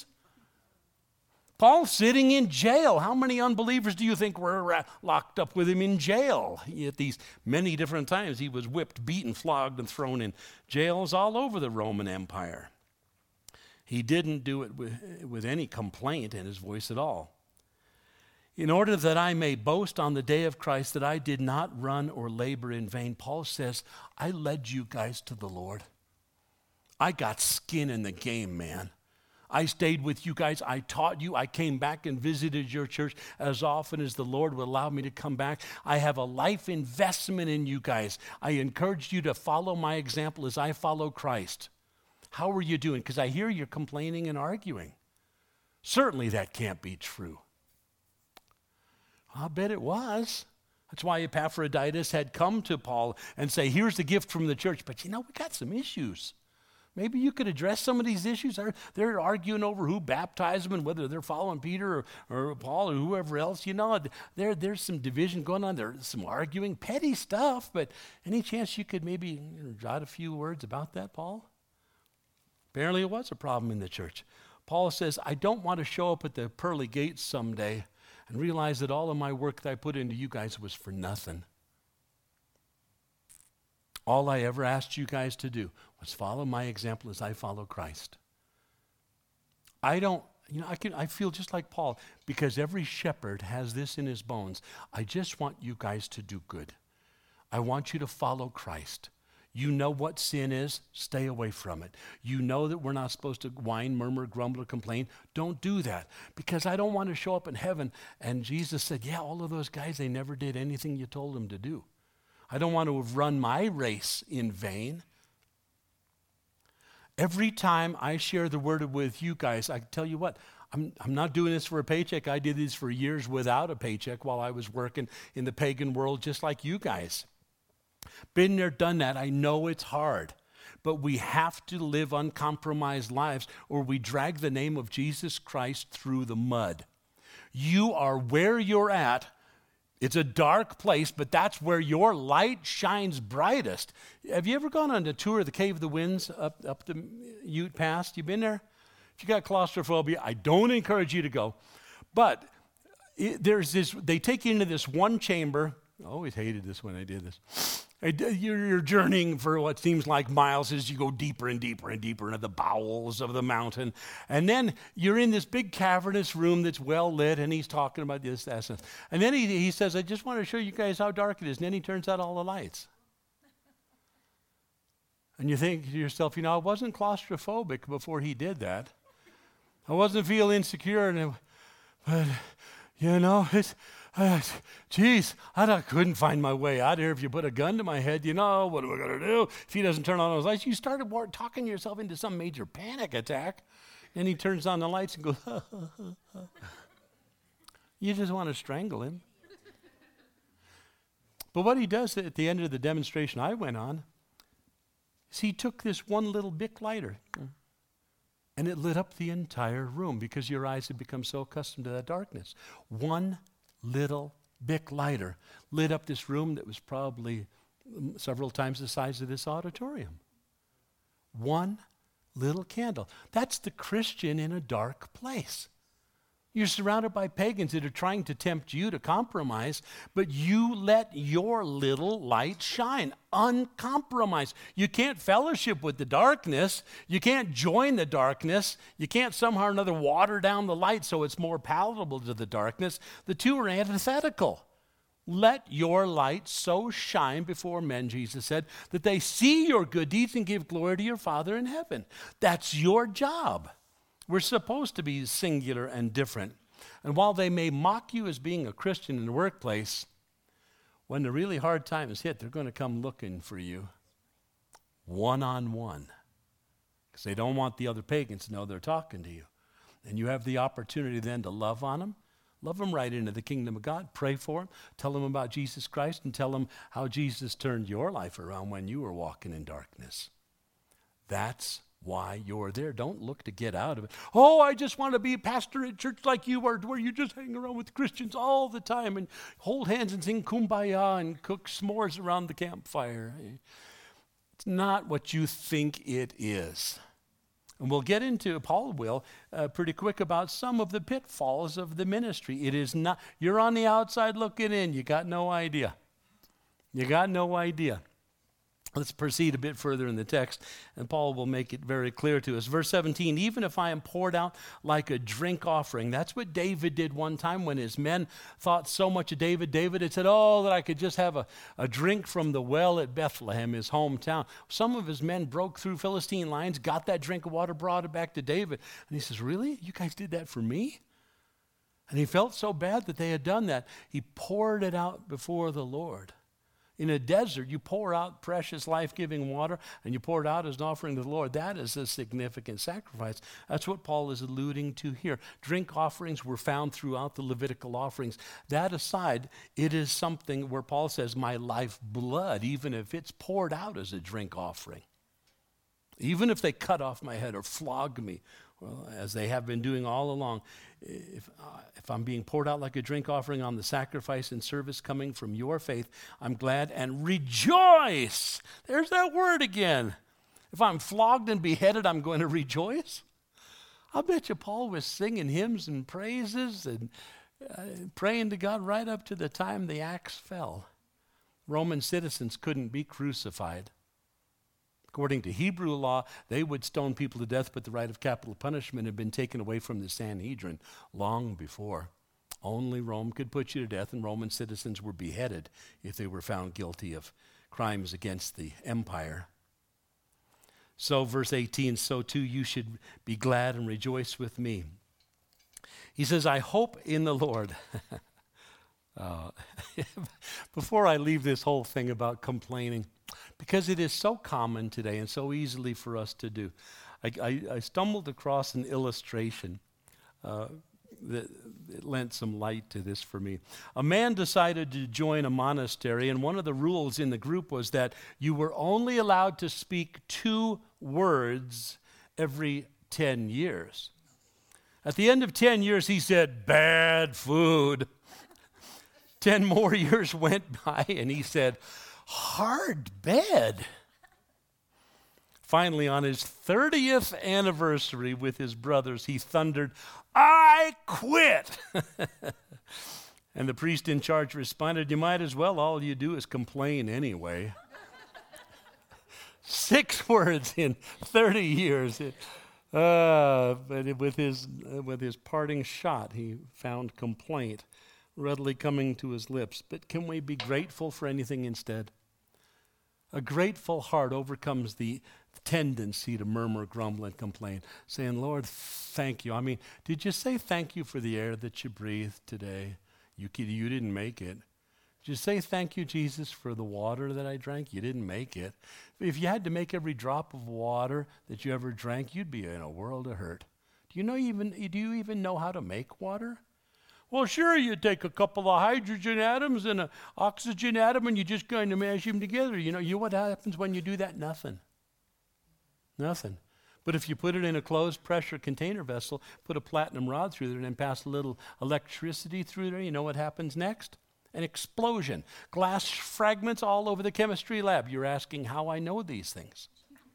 Paul's sitting in jail. How many unbelievers do you think were locked up with him in jail? At these many different times, he was whipped, beaten, flogged, and thrown in jails all over the Roman Empire. He didn't do it with any complaint in his voice at all. In order that I may boast on the day of Christ that I did not run or labor in vain, Paul says, I led you guys to the Lord. I got skin in the game, man. I stayed with you guys. I taught you. I came back and visited your church as often as the Lord would allow me to come back. I have a life investment in you guys. I encouraged you to follow my example as I follow Christ. How are you doing? Because I hear you're complaining and arguing. Certainly that can't be true. I bet it was. That's why Epaphroditus had come to Paul and say, here's the gift from the church, but we got some issues. Maybe you could address some of these issues. They're arguing over who baptized them and whether they're following Peter or Paul or whoever else. There's some division going on. There's some arguing, petty stuff, but any chance you could maybe jot a few words about that, Paul? Apparently it was a problem in the church. Paul says, I don't want to show up at the pearly gates someday and realize that all of my work that I put into you guys was for nothing. All I ever asked you guys to do was follow my example as I follow Christ. I feel just like Paul, because every shepherd has this in his bones. I just want you guys to do good. I want you to follow Christ. You know what sin is, stay away from it. You know that we're not supposed to whine, murmur, grumble, or complain. Don't do that, because I don't want to show up in heaven. And Jesus said, yeah, all of those guys, they never did anything you told them to do. I don't want to have run my race in vain. Every time I share the word with you guys, I tell you what, I'm not doing this for a paycheck. I did this for years without a paycheck while I was working in the pagan world, just like you guys. Been there, done that. I know it's hard, but we have to live uncompromised lives or we drag the name of Jesus Christ through the mud. You are where you're at. It's a dark place, but that's where your light shines brightest. Have you ever gone on a tour of the Cave of the Winds up the Ute Pass? You been there? If you got claustrophobia, I don't encourage you to go. But they take you into this one chamber. I always hated this when I did this. You're journeying for what seems like miles as you go deeper and deeper and deeper into the bowels of the mountain. And then you're in this big cavernous room that's well lit, and he's talking about this, that, and then he says, I just want to show you guys how dark it is. And then he turns out all the lights. And you think to yourself, I wasn't claustrophobic before he did that. I wasn't feeling insecure, but it's... Geez, I couldn't find my way out here. If you put a gun to my head, what am I going to do? If he doesn't turn on those lights, you started talking yourself into some major panic attack. And he turns on the lights and goes, You just want to strangle him. But what he does at the end of the demonstration I went on is he took this one little Bic lighter and it lit up the entire room because your eyes had become so accustomed to that darkness. One little Bic lighter lit up this room that was probably several times the size of this auditorium. One little candle. That's the Christian in a dark place. You're surrounded by pagans that are trying to tempt you to compromise, but you let your little light shine, uncompromised. You can't fellowship with the darkness. You can't join the darkness. You can't somehow or another water down the light so it's more palatable to the darkness. The two are antithetical. Let your light so shine before men, Jesus said, that they see your good deeds and give glory to your Father in heaven. That's your job. We're supposed to be singular and different. And while they may mock you as being a Christian in the workplace, when the really hard times hit, they're going to come looking for you one-on-one because they don't want the other pagans to know they're talking to you. And you have the opportunity then to love on them. Love them right into the kingdom of God. Pray for them. Tell them about Jesus Christ and tell them how Jesus turned your life around when you were walking in darkness. That's why you're there. Don't look to get out of it. Oh, I just want to be a pastor at church like you are, where you just hang around with Christians all the time and hold hands and sing Kumbaya and cook s'mores around the campfire. It's not what you think it is. And we'll get into, Paul will, pretty quick about some of the pitfalls of the ministry. It is not, you're on the outside looking in. You got no idea. You got no idea. Let's proceed a bit further in the text, and Paul will make it very clear to us. Verse 17, even if I am poured out like a drink offering. That's what David did one time when his men thought so much of David. David had said, that I could just have a drink from the well at Bethlehem, his hometown. Some of his men broke through Philistine lines, got that drink of water, brought it back to David. And he says, really? You guys did that for me? And he felt so bad that they had done that. He poured it out before the Lord. In a desert, you pour out precious life-giving water and you pour it out as an offering to the Lord. That is a significant sacrifice. That's what Paul is alluding to here. Drink offerings were found throughout the Levitical offerings. That aside, it is something where Paul says, my lifeblood, even if it's poured out as a drink offering. Even if they cut off my head or flog me, well, as they have been doing all along, if I'm being poured out like a drink offering on the sacrifice and service coming from your faith, I'm glad and rejoice. There's that word again. If I'm flogged and beheaded, I'm going to rejoice. I bet you Paul was singing hymns and praises and praying to God right up to the time the axe fell. Roman citizens couldn't be crucified. According to Hebrew law, they would stone people to death, but the right of capital punishment had been taken away from the Sanhedrin long before. Only Rome could put you to death, and Roman citizens were beheaded if they were found guilty of crimes against the empire. So, verse 18, so too you should be glad and rejoice with me. He says, I hope in the Lord. Before I leave this whole thing about complaining, because it is so common today and so easily for us to do, I stumbled across an illustration that lent some light to this for me. A man decided to join a monastery, and one of the rules in the group was that you were only allowed to speak 2 words every 10 years. At the end of 10 years, he said, bad food. 10 more years went by, and he said, hard bed. Finally, on his 30th anniversary with his brothers, he thundered, I quit. And the priest in charge responded, you might as well. All you do is complain anyway. 6 words in 30 years. But with his parting shot, he found complaint readily coming to his lips. But can we be grateful for anything instead? A grateful heart overcomes the tendency to murmur, grumble, and complain, saying, Lord, thank you. I mean, did you say thank you for the air that you breathed today? You didn't make it. Did you say thank you, Jesus, for the water that I drank? You didn't make it. If you had to make every drop of water that you ever drank, you'd be in a world of hurt. Do you even know how to make water? Well, sure, you take a couple of hydrogen atoms and an oxygen atom and you just kind of mash them together. You know what happens when you do that? Nothing. Nothing. But if you put it in a closed pressure container vessel, put a platinum rod through there and then pass a little electricity through there, you know what happens next? An explosion. Glass fragments all over the chemistry lab. You're asking how I know these things.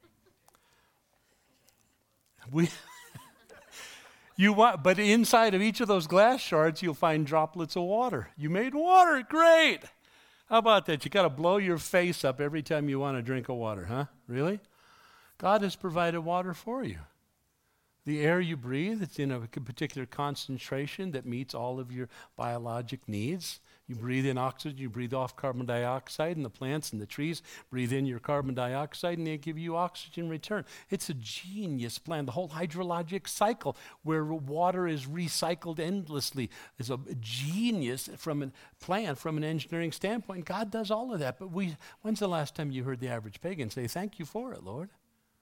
But inside of each of those glass shards, you'll find droplets of water. You made water, great. How about that? You got to blow your face up every time you want to drink of water, huh? Really? God has provided water for you. The air you breathe, it's in a particular concentration that meets all of your biologic needs. You breathe in oxygen, you breathe off carbon dioxide, and the plants and the trees breathe in your carbon dioxide, and they give you oxygen in return. It's a genius plan. The whole hydrologic cycle where water is recycled endlessly is a genius from an engineering standpoint. God does all of that. But when's the last time you heard the average pagan say, thank you for it, Lord?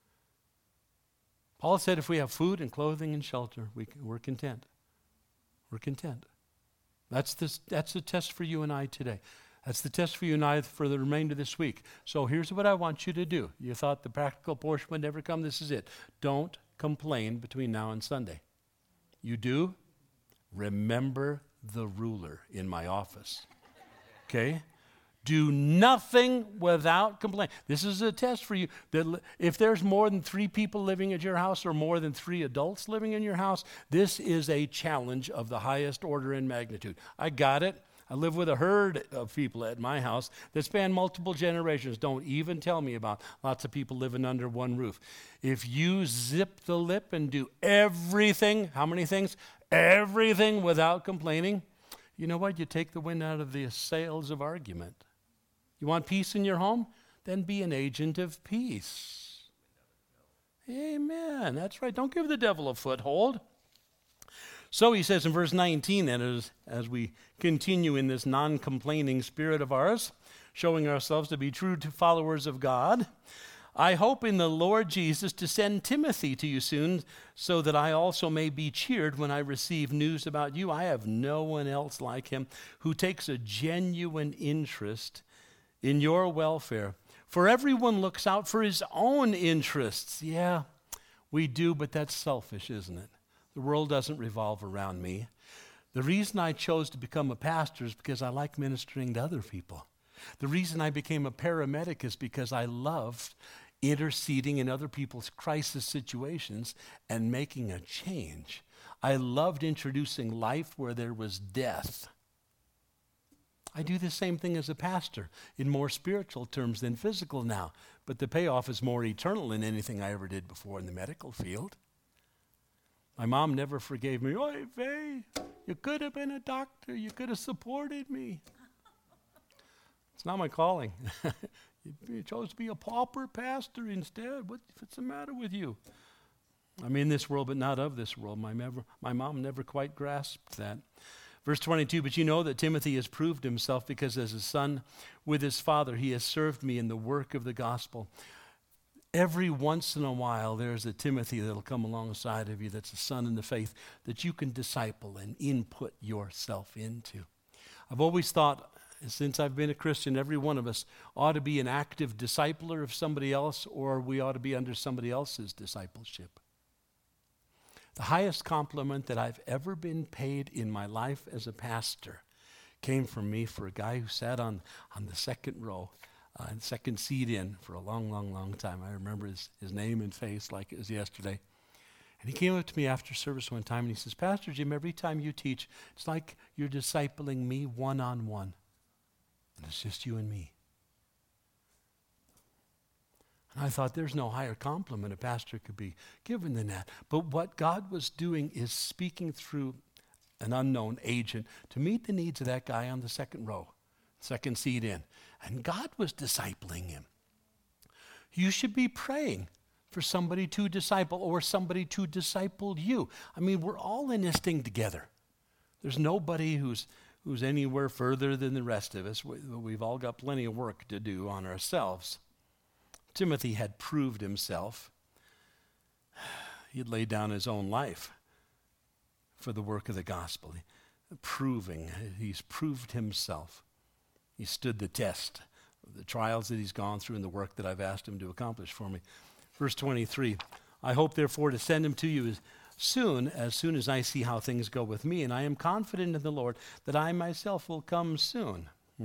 Paul said if we have food and clothing and shelter, we're content. We're content. That's the test for you and I today. That's the test for you and I for the remainder of this week. So here's what I want you to do. You thought the practical portion would never come. This is it. Don't complain between now and Sunday. You do? Remember the ruler in my office. Okay? Do nothing without complaint. This is a test for you. That if there's more than 3 people living at your house or more than 3 adults living in your house, this is a challenge of the highest order and magnitude. I got it. I live with a herd of people at my house that span multiple generations. Don't even tell me about lots of people living under one roof. If you zip the lip and do everything, how many things? Everything without complaining, you know what? You take the wind out of the sails of argument. You want peace in your home? Then be an agent of peace. Amen. That's right. Don't give the devil a foothold. So he says in verse 19, and as we continue in this non-complaining spirit of ours, showing ourselves to be true to followers of God, I hope in the Lord Jesus to send Timothy to you soon, so that I also may be cheered when I receive news about you. I have no one else like him who takes a genuine interest in your welfare. For everyone looks out for his own interests. Yeah, we do, but that's selfish, isn't it? The world doesn't revolve around me. The reason I chose to become a pastor is because I like ministering to other people. The reason I became a paramedic is because I loved interceding in other people's crisis situations and making a change. I loved introducing life where there was death. I do the same thing as a pastor in more spiritual terms than physical now, but the payoff is more eternal than anything I ever did before in the medical field. My mom never forgave me. Oy vey, you could have been a doctor. You could have supported me. It's not my calling. You chose to be a pauper pastor instead. What's the matter with you? I'm in this world, but not of this world. My mom never quite grasped that. Verse 22, but you know that Timothy has proved himself, because as a son with his father, he has served me in the work of the gospel. Every once in a while, there's a Timothy that'll come alongside of you that's a son in the faith that you can disciple and input yourself into. I've always thought, since I've been a Christian, every one of us ought to be an active discipler of somebody else, or we ought to be under somebody else's discipleship. The highest compliment that I've ever been paid in my life as a pastor came from me for a guy who sat on the second row, and second seat in for a long, long, long time. I remember his name and face like it was yesterday. And he came up to me after service one time and he says, Pastor Jim, every time you teach, it's like you're discipling me one-on-one. And it's just you and me. And I thought, there's no higher compliment a pastor could be given than that. But what God was doing is speaking through an unknown agent to meet the needs of that guy on the second row, second seat in. And God was discipling him. You should be praying for somebody to disciple or somebody to disciple you. I mean, we're all in this thing together. There's nobody who's anywhere further than the rest of us. We've all got plenty of work to do on ourselves. Timothy had proved himself. He had laid down his own life for the work of the gospel. He's proved himself. He stood the test of the trials that he's gone through and the work that I've asked him to accomplish for me. Verse 23, I hope therefore to send him to you as soon as I see how things go with me, and I am confident in the Lord that I myself will come soon.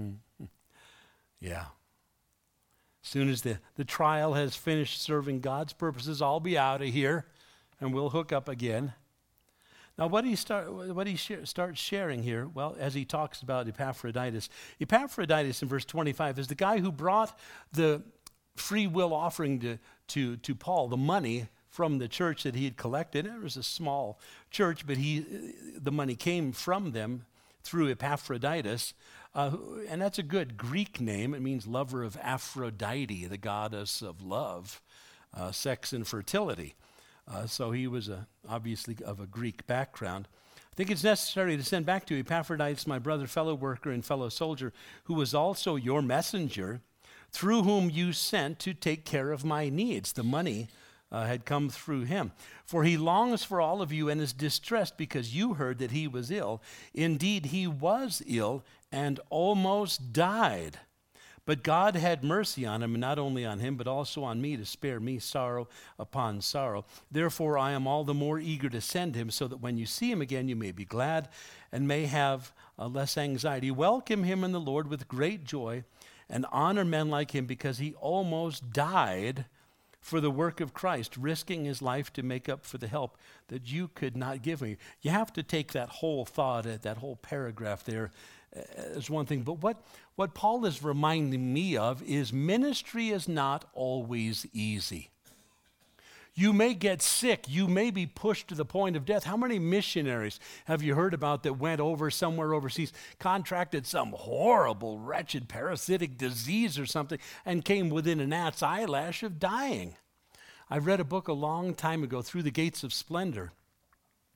Yeah. As soon as the trial has finished serving God's purposes, I'll be out of here and we'll hook up again. Now, what he starts sharing here, well, as he talks about Epaphroditus. Epaphroditus in verse 25 is the guy who brought the free will offering to Paul, the money from the church that he had collected. It was a small church, but the money came from them through Epaphroditus. And that's a good Greek name. It means lover of Aphrodite, the goddess of love, sex, and fertility. So he was obviously of a Greek background. I think it's necessary to send back to you Epaphroditus, my brother, fellow worker, and fellow soldier, who was also your messenger, through whom you sent to take care of my needs. The money had come through him. For he longs for all of you and is distressed because you heard that he was ill. Indeed, he was ill and almost died. But God had mercy on him, and not only on him, but also on me, to spare me sorrow upon sorrow. Therefore, I am all the more eager to send him, so that when you see him again, you may be glad and may have less anxiety. Welcome him in the Lord with great joy, and honor men like him, because he almost died for the work of Christ, risking his life to make up for the help that you could not give me. You have to take that whole thought, that whole paragraph there as one thing. But what Paul is reminding me of is ministry is not always easy. You may get sick. You may be pushed to the point of death. How many missionaries have you heard about that went over somewhere overseas, contracted some horrible, wretched parasitic disease or something, and came within a gnat's eyelash of dying? I read a book a long time ago, Through the Gates of Splendor,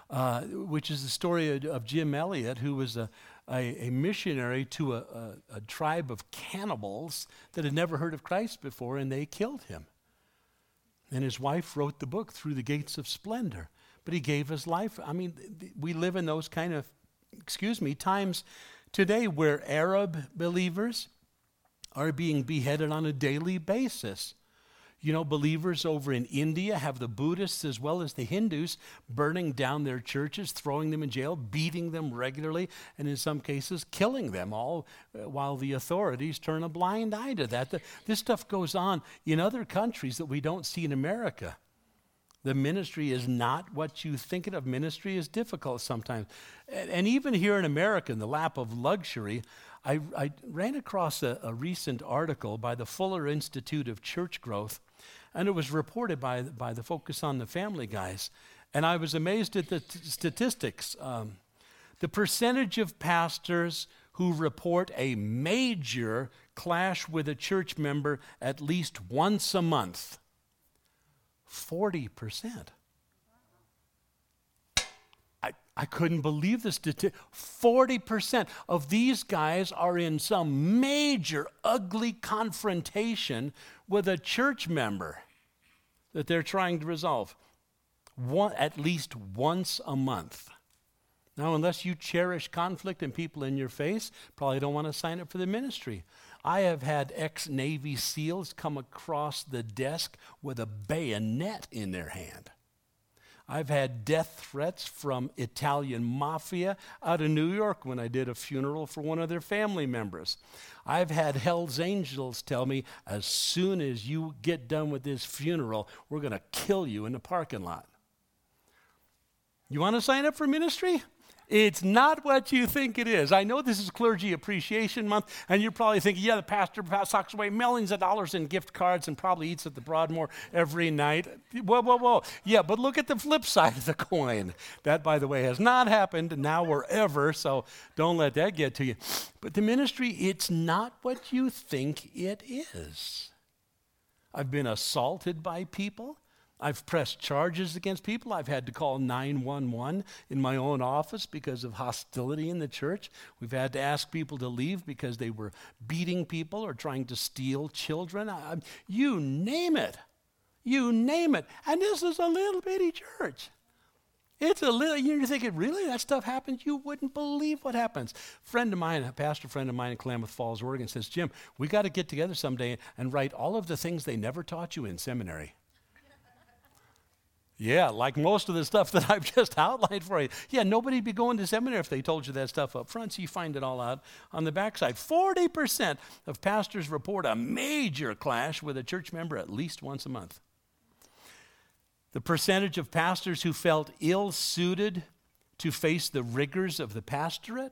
which is the story of Jim Elliot, who was a missionary to a tribe of cannibals that had never heard of Christ before, and they killed him. And his wife wrote the book, Through the Gates of Splendor. But he gave his life. I mean, we live in those kind of, times today where Arab believers are being beheaded on a daily basis. You know, believers over in India have the Buddhists as well as the Hindus burning down their churches, throwing them in jail, beating them regularly, and in some cases killing them, all while the authorities turn a blind eye to that. This stuff goes on in other countries that we don't see in America. The ministry is not what you think of. Ministry is difficult sometimes. And even here in America, in the lap of luxury, I ran across a recent article by the Fuller Institute of Church Growth, and it was reported by the Focus on the Family guys. And I was amazed at the statistics. The percentage of pastors who report a major clash with a church member at least once a month, 40%. I couldn't believe this statistic. 40% of these guys are in some major ugly confrontation with a church member that they're trying to resolve. At least once a month. Now, unless you cherish conflict and people in your face, probably don't want to sign up for the ministry. I have had ex-Navy SEALs come across the desk with a bayonet in their hand. I've had death threats from Italian mafia out of New York when I did a funeral for one of their family members. I've had Hell's Angels tell me, as soon as you get done with this funeral, we're going to kill you in the parking lot. You want to sign up for ministry? It's not what you think it is. I know this is Clergy Appreciation Month, and you're probably thinking, yeah, the pastor socks away millions of dollars in gift cards and probably eats at the Broadmoor every night. Whoa. Yeah, but look at the flip side of the coin. That, by the way, has not happened now or ever, so don't let that get to you. But the ministry, it's not what you think it is. I've been assaulted by people. I've pressed charges against people. I've had to call 911 in my own office because of hostility in the church. We've had to ask people to leave because they were beating people or trying to steal children. You name it. You name it. And this is a little bitty church. It's a little, you're thinking, really? That stuff happens? You wouldn't believe what happens. A pastor friend of mine in Klamath Falls, Oregon says, Jim, we got to get together someday and write all of the things they never taught you in seminary. Yeah, like most of the stuff that I've just outlined for you. Yeah, nobody'd be going to seminary if they told you that stuff up front, so you find it all out on the backside. 40% of pastors report a major clash with a church member at least once a month. The percentage of pastors who felt ill-suited to face the rigors of the pastorate,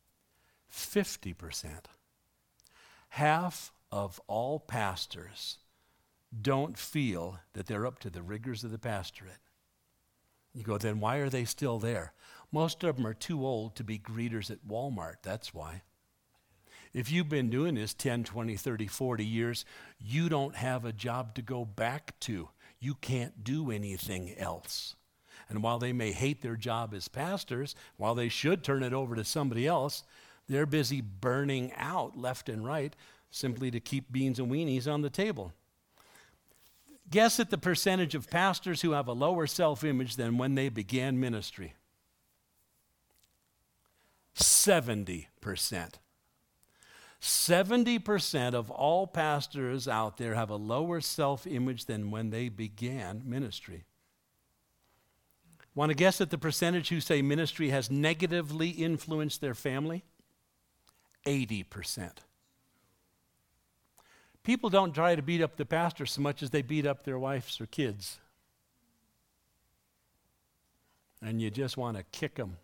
50%. Half of all pastors don't feel that they're up to the rigors of the pastorate. You go, then why are they still there? Most of them are too old to be greeters at Walmart. That's why. If you've been doing this 10, 20, 30, 40 years, you don't have a job to go back to. You can't do anything else. And while they may hate their job as pastors, while they should turn it over to somebody else, they're busy burning out left and right simply to keep beans and weenies on the table. Guess at the percentage of pastors who have a lower self-image than when they began ministry. 70%. 70% of all pastors out there have a lower self-image than when they began ministry. Want to guess at the percentage who say ministry has negatively influenced their family? 80%. People don't try to beat up the pastor so much as they beat up their wives or kids. And you just want to kick them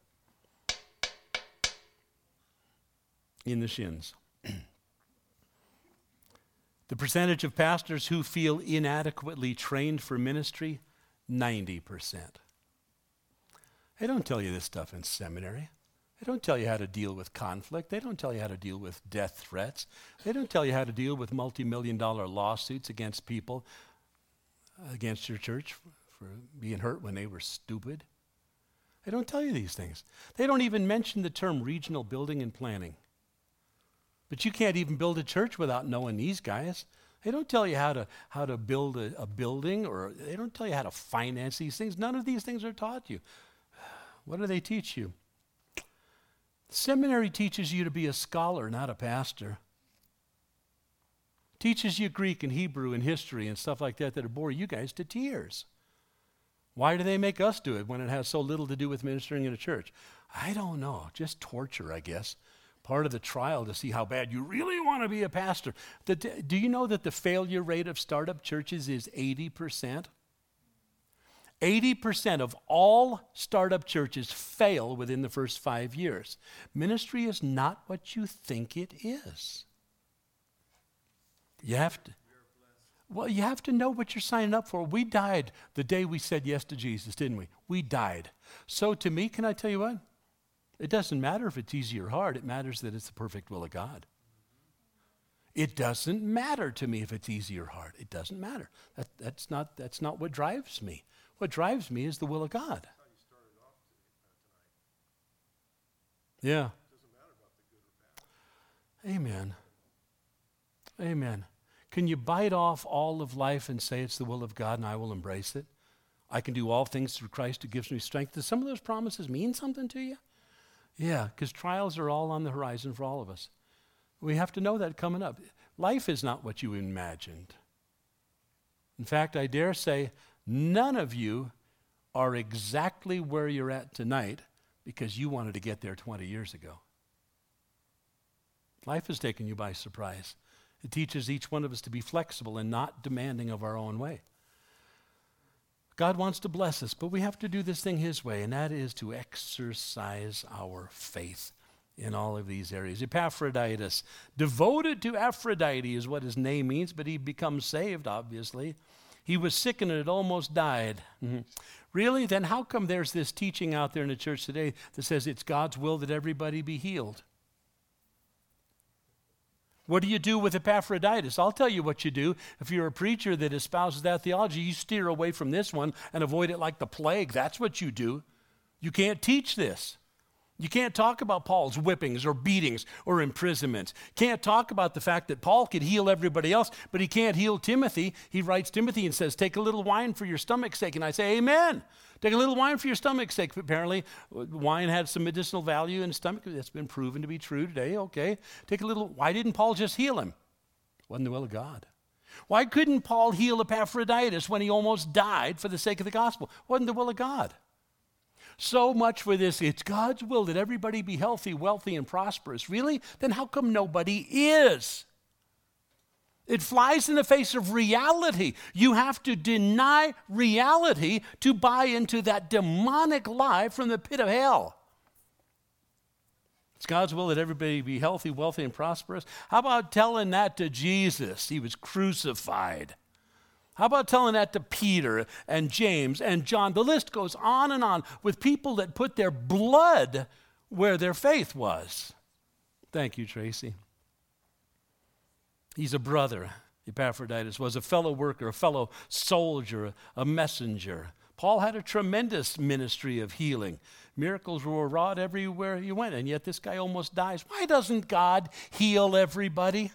in the shins. The percentage of pastors who feel inadequately trained for ministry, 90%. They don't tell you this stuff in seminary. They don't tell you how to deal with conflict. They don't tell you how to deal with death threats. They don't tell you how to deal with multi-million-dollar lawsuits against people, against your church for being hurt when they were stupid. They don't tell you these things. They don't even mention the term regional building and planning. But you can't even build a church without knowing these guys. They don't tell you how to build a building, or they don't tell you how to finance these things. None of these things are taught you. What do they teach you? Seminary teaches you to be a scholar, not a pastor. Teaches you Greek and Hebrew and history and stuff like that that bore you guys to tears. Why do they make us do it when it has so little to do with ministering in a church? I don't know. Just torture, I guess. Part of the trial to see how bad you really want to be a pastor. Do you know that the failure rate of startup churches is 80%? 80% of all startup churches fail within the first 5 years. Ministry is not what you think it is. You have to know what you're signing up for. We died the day we said yes to Jesus, didn't we? We died. So to me, can I tell you what? It doesn't matter if it's easy or hard. It matters that it's the perfect will of God. It doesn't matter to me if it's easy or hard. It doesn't matter. That's not what drives me. What drives me is the will of God. How you started off tonight. Yeah. It doesn't matter about the good or bad. Amen. Amen. Can you bite off all of life and say it's the will of God and I will embrace it? I can do all things through Christ who gives me strength. Does some of those promises mean something to you? Yeah, because trials are all on the horizon for all of us. We have to know that coming up. Life is not what you imagined. In fact, I dare say none of you are exactly where you're at tonight because you wanted to get there 20 years ago. Life has taken you by surprise. It teaches each one of us to be flexible and not demanding of our own way. God wants to bless us, but we have to do this thing His way, and that is to exercise our faith in all of these areas. Epaphroditus, devoted to Aphrodite is what his name means, but he becomes saved, obviously. He was sick and had almost died. Really? Then how come there's this teaching out there in the church today that says it's God's will that everybody be healed? What do you do with Epaphroditus? I'll tell you what you do. If you're a preacher that espouses that theology, you steer away from this one and avoid it like the plague. That's what you do. You can't teach this. You can't talk about Paul's whippings or beatings or imprisonments. Can't talk about the fact that Paul could heal everybody else, but he can't heal Timothy. He writes Timothy and says, take a little wine for your stomach's sake. And I say, amen. Take a little wine for your stomach's sake. Apparently, wine had some medicinal value in the stomach. That's been proven to be true today. Okay. Take a little. Why didn't Paul just heal him? Wasn't the will of God. Why couldn't Paul heal Epaphroditus when he almost died for the sake of the gospel? Wasn't the will of God. So much for this. It's God's will that everybody be healthy, wealthy, and prosperous. Really? Then how come nobody is? It flies in the face of reality. You have to deny reality to buy into that demonic lie from the pit of hell. It's God's will that everybody be healthy, wealthy, and prosperous. How about telling that to Jesus? He was crucified. How about telling that to Peter and James and John? The list goes on with people that put their blood where their faith was. Thank you, Tracy. He's a brother. Epaphroditus was a fellow worker, a fellow soldier, a messenger. Paul had a tremendous ministry of healing. Miracles were wrought everywhere he went, and yet this guy almost dies. Why doesn't God heal everybody?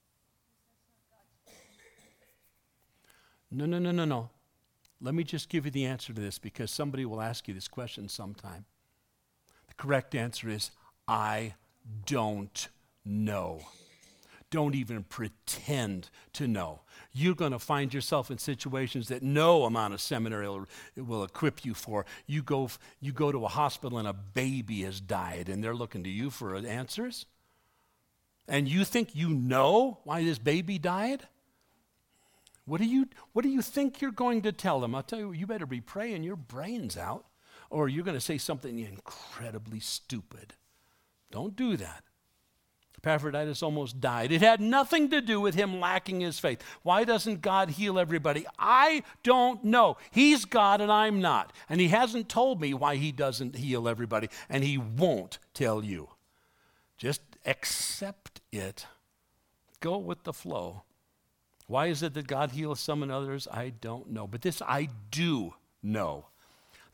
No. Let me just give you the answer to this because somebody will ask you this question sometime. The correct answer is, I don't know. Don't even pretend to know. You're going to find yourself in situations that no amount of seminary will equip you for. You go to a hospital and a baby has died and they're looking to you for answers? And you think you know why this baby died? What do you think you're going to tell them? I'll tell you, you better be praying your brains out, or you're going to say something incredibly stupid. Don't do that. Epaphroditus almost died. It had nothing to do with him lacking his faith. Why doesn't God heal everybody? I don't know. He's God and I'm not. And he hasn't told me why he doesn't heal everybody, and he won't tell you. Just accept it. Go with the flow. Why is it that God heals some and others? I don't know. But this I do know,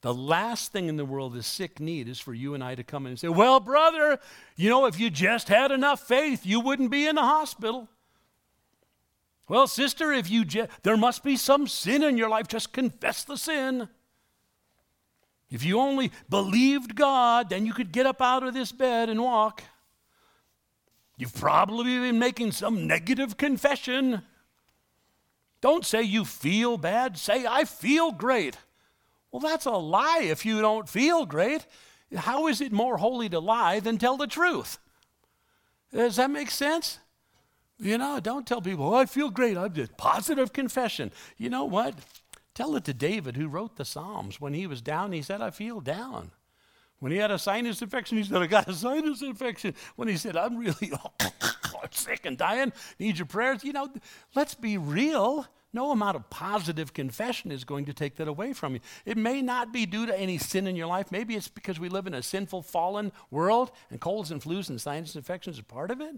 The last thing in the world this sick need is for you and I to come in and say, well, brother, if you just had enough faith, you wouldn't be in the hospital. Well, sister, there must be some sin in your life. Just confess the sin. If you only believed God, then you could get up out of this bed and walk. You've probably been making some negative confession. Don't say you feel bad. Say, I feel great. Well, that's a lie if you don't feel great. How is it more holy to lie than tell the truth? Does that make sense? Don't tell people, I feel great. I'm just positive confession. You know what? Tell it to David, who wrote the Psalms. When he was down, he said, I feel down. When he had a sinus infection, he said, I got a sinus infection. When he said, I'm really sick and dying, need your prayers. Let's be real. No amount of positive confession is going to take that away from you. It may not be due to any sin in your life. Maybe it's because we live in a sinful, fallen world, and colds and flus and sinus infections are part of it.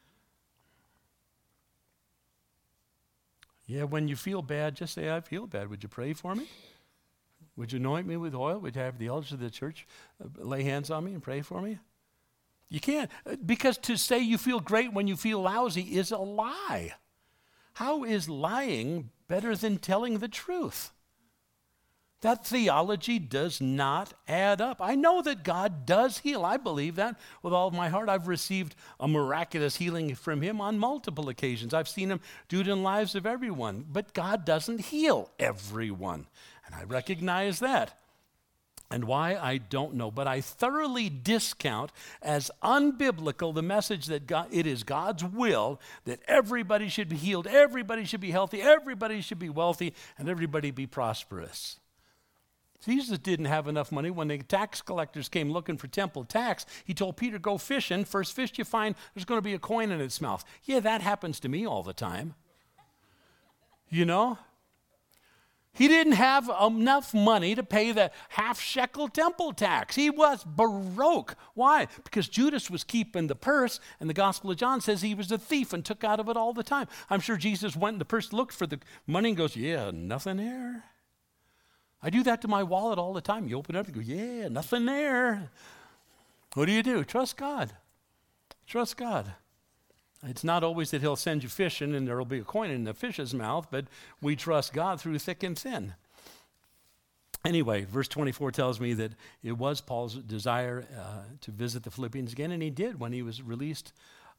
Yeah, when you feel bad, just say, I feel bad. Would you pray for me? Would you anoint me with oil? Would you have the elders of the church lay hands on me and pray for me? You can't, because to say you feel great when you feel lousy is a lie. How is lying better than telling the truth? That theology does not add up. I know that God does heal. I believe that with all of my heart. I've received a miraculous healing from him on multiple occasions. I've seen him do it in the lives of everyone. But God doesn't heal everyone. And I recognize that. And why, I don't know. But I thoroughly discount as unbiblical the message that it is God's will that everybody should be healed, everybody should be healthy, everybody should be wealthy, and everybody be prosperous. Jesus didn't have enough money. When the tax collectors came looking for temple tax, he told Peter, go fishing. First fish you find, there's going to be a coin in its mouth. Yeah, that happens to me all the time. He didn't have enough money to pay the half-shekel temple tax. He was broke. Why? Because Judas was keeping the purse, and the Gospel of John says he was a thief and took out of it all the time. I'm sure Jesus went in the purse, looked for the money, and goes, yeah, nothing there. I do that to my wallet all the time. You open it up and go, yeah, nothing there. What do? Trust God. Trust God. It's not always that he'll send you fishing and there'll be a coin in the fish's mouth, but we trust God through thick and thin. Anyway, verse 24 tells me that it was Paul's desire to visit the Philippians again, and he did when he was released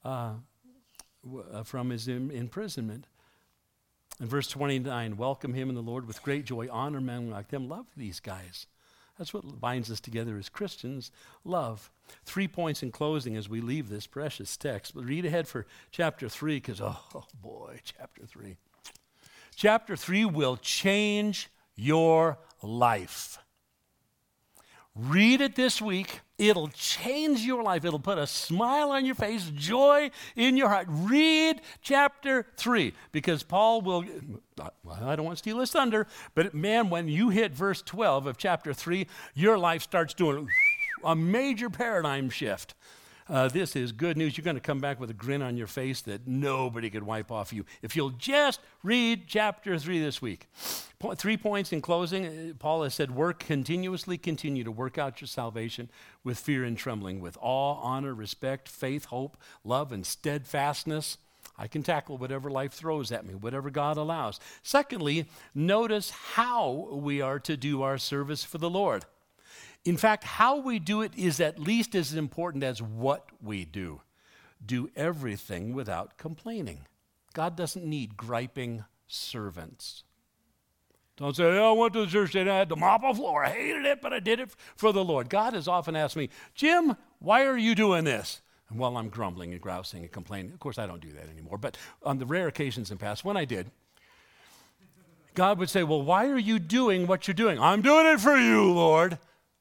from his imprisonment. In verse 29, welcome him in the Lord with great joy, honor men like them, love these guys. That's what binds us together as Christians, love. 3 points in closing as we leave this precious text. But read ahead for chapter 3 because, oh boy, chapter 3. Chapter 3 will change your life. Read it this week. It'll change your life. It'll put a smile on your face, joy in your heart. Read chapter 3 because Paul will, I don't want to steal his thunder, but man, when you hit verse 12 of chapter 3, your life starts doing a major paradigm shift. This is good news. You're going to come back with a grin on your face that nobody could wipe off you if you'll just read chapter 3 this week. 3 points in closing. Paul has said, continue to work out your salvation with fear and trembling, with awe, honor, respect, faith, hope, love, and steadfastness. I can tackle whatever life throws at me, whatever God allows. Secondly, notice how we are to do our service for the Lord. In fact, how we do it is at least as important as what we do. Do everything without complaining. God doesn't need griping servants. Don't say, I went to the church and I had to mop a floor. I hated it, but I did it for the Lord. God has often asked me, Jim, why are you doing this? And while I'm grumbling and grousing and complaining, of course I don't do that anymore, but on the rare occasions in the past, when I did, God would say, well, why are you doing what you're doing? I'm doing it for you, Lord.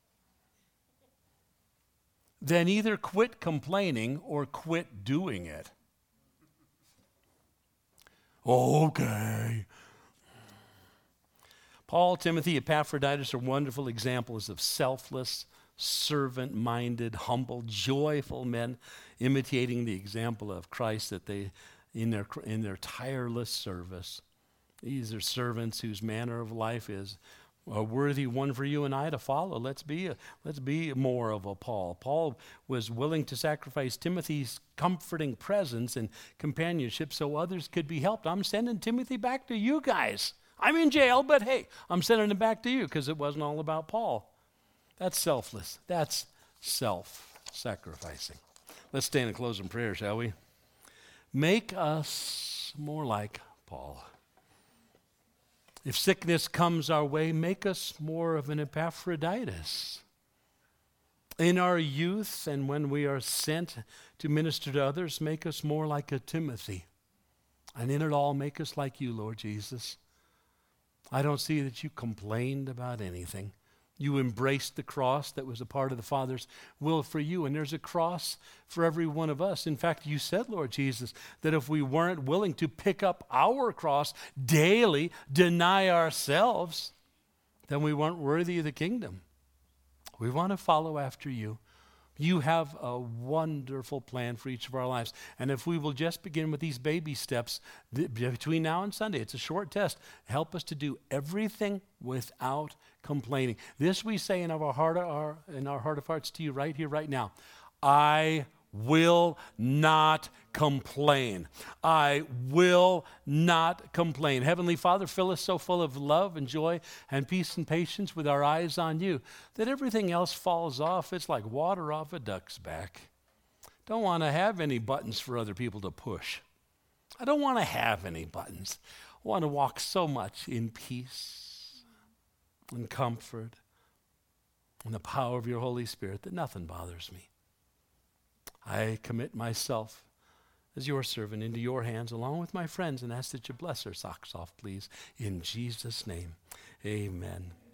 Then either quit complaining or quit doing it. Okay. Paul, Timothy, Epaphroditus are wonderful examples of selfless, servant-minded, humble, joyful men imitating the example of Christ that they in their tireless service. These are servants whose manner of life is a worthy one for you and I to follow. Let's be more of a Paul. Paul was willing to sacrifice Timothy's comforting presence and companionship so others could be helped. I'm sending Timothy back to you guys. I'm in jail, but hey, I'm sending him back to you because it wasn't all about Paul. That's selfless. That's self-sacrificing. Let's stand and close in prayer, shall we? Make us more like Paul. If sickness comes our way, make us more of an Epaphroditus. In our youth and when we are sent to minister to others, make us more like a Timothy. And in it all, make us like you, Lord Jesus. I don't see that you complained about anything. You embraced the cross that was a part of the Father's will for you, and there's a cross for every one of us. In fact, you said, Lord Jesus, that if we weren't willing to pick up our cross daily, deny ourselves, then we weren't worthy of the kingdom. We want to follow after you. You have a wonderful plan for each of our lives. And if we will just begin with these baby steps between now and Sunday, it's a short test. Help us to do everything without complaining. This we say in our heart of hearts to you right here, right now. I will not complain. I will not complain. Heavenly Father, fill us so full of love and joy and peace and patience with our eyes on you that everything else falls off. It's like water off a duck's back. Don't want to have any buttons for other people to push. I don't want to have any buttons. I want to walk so much in peace and comfort and the power of your Holy Spirit that nothing bothers me. I commit myself as your servant into your hands along with my friends and ask that you bless our socks off, please. In Jesus' name, amen.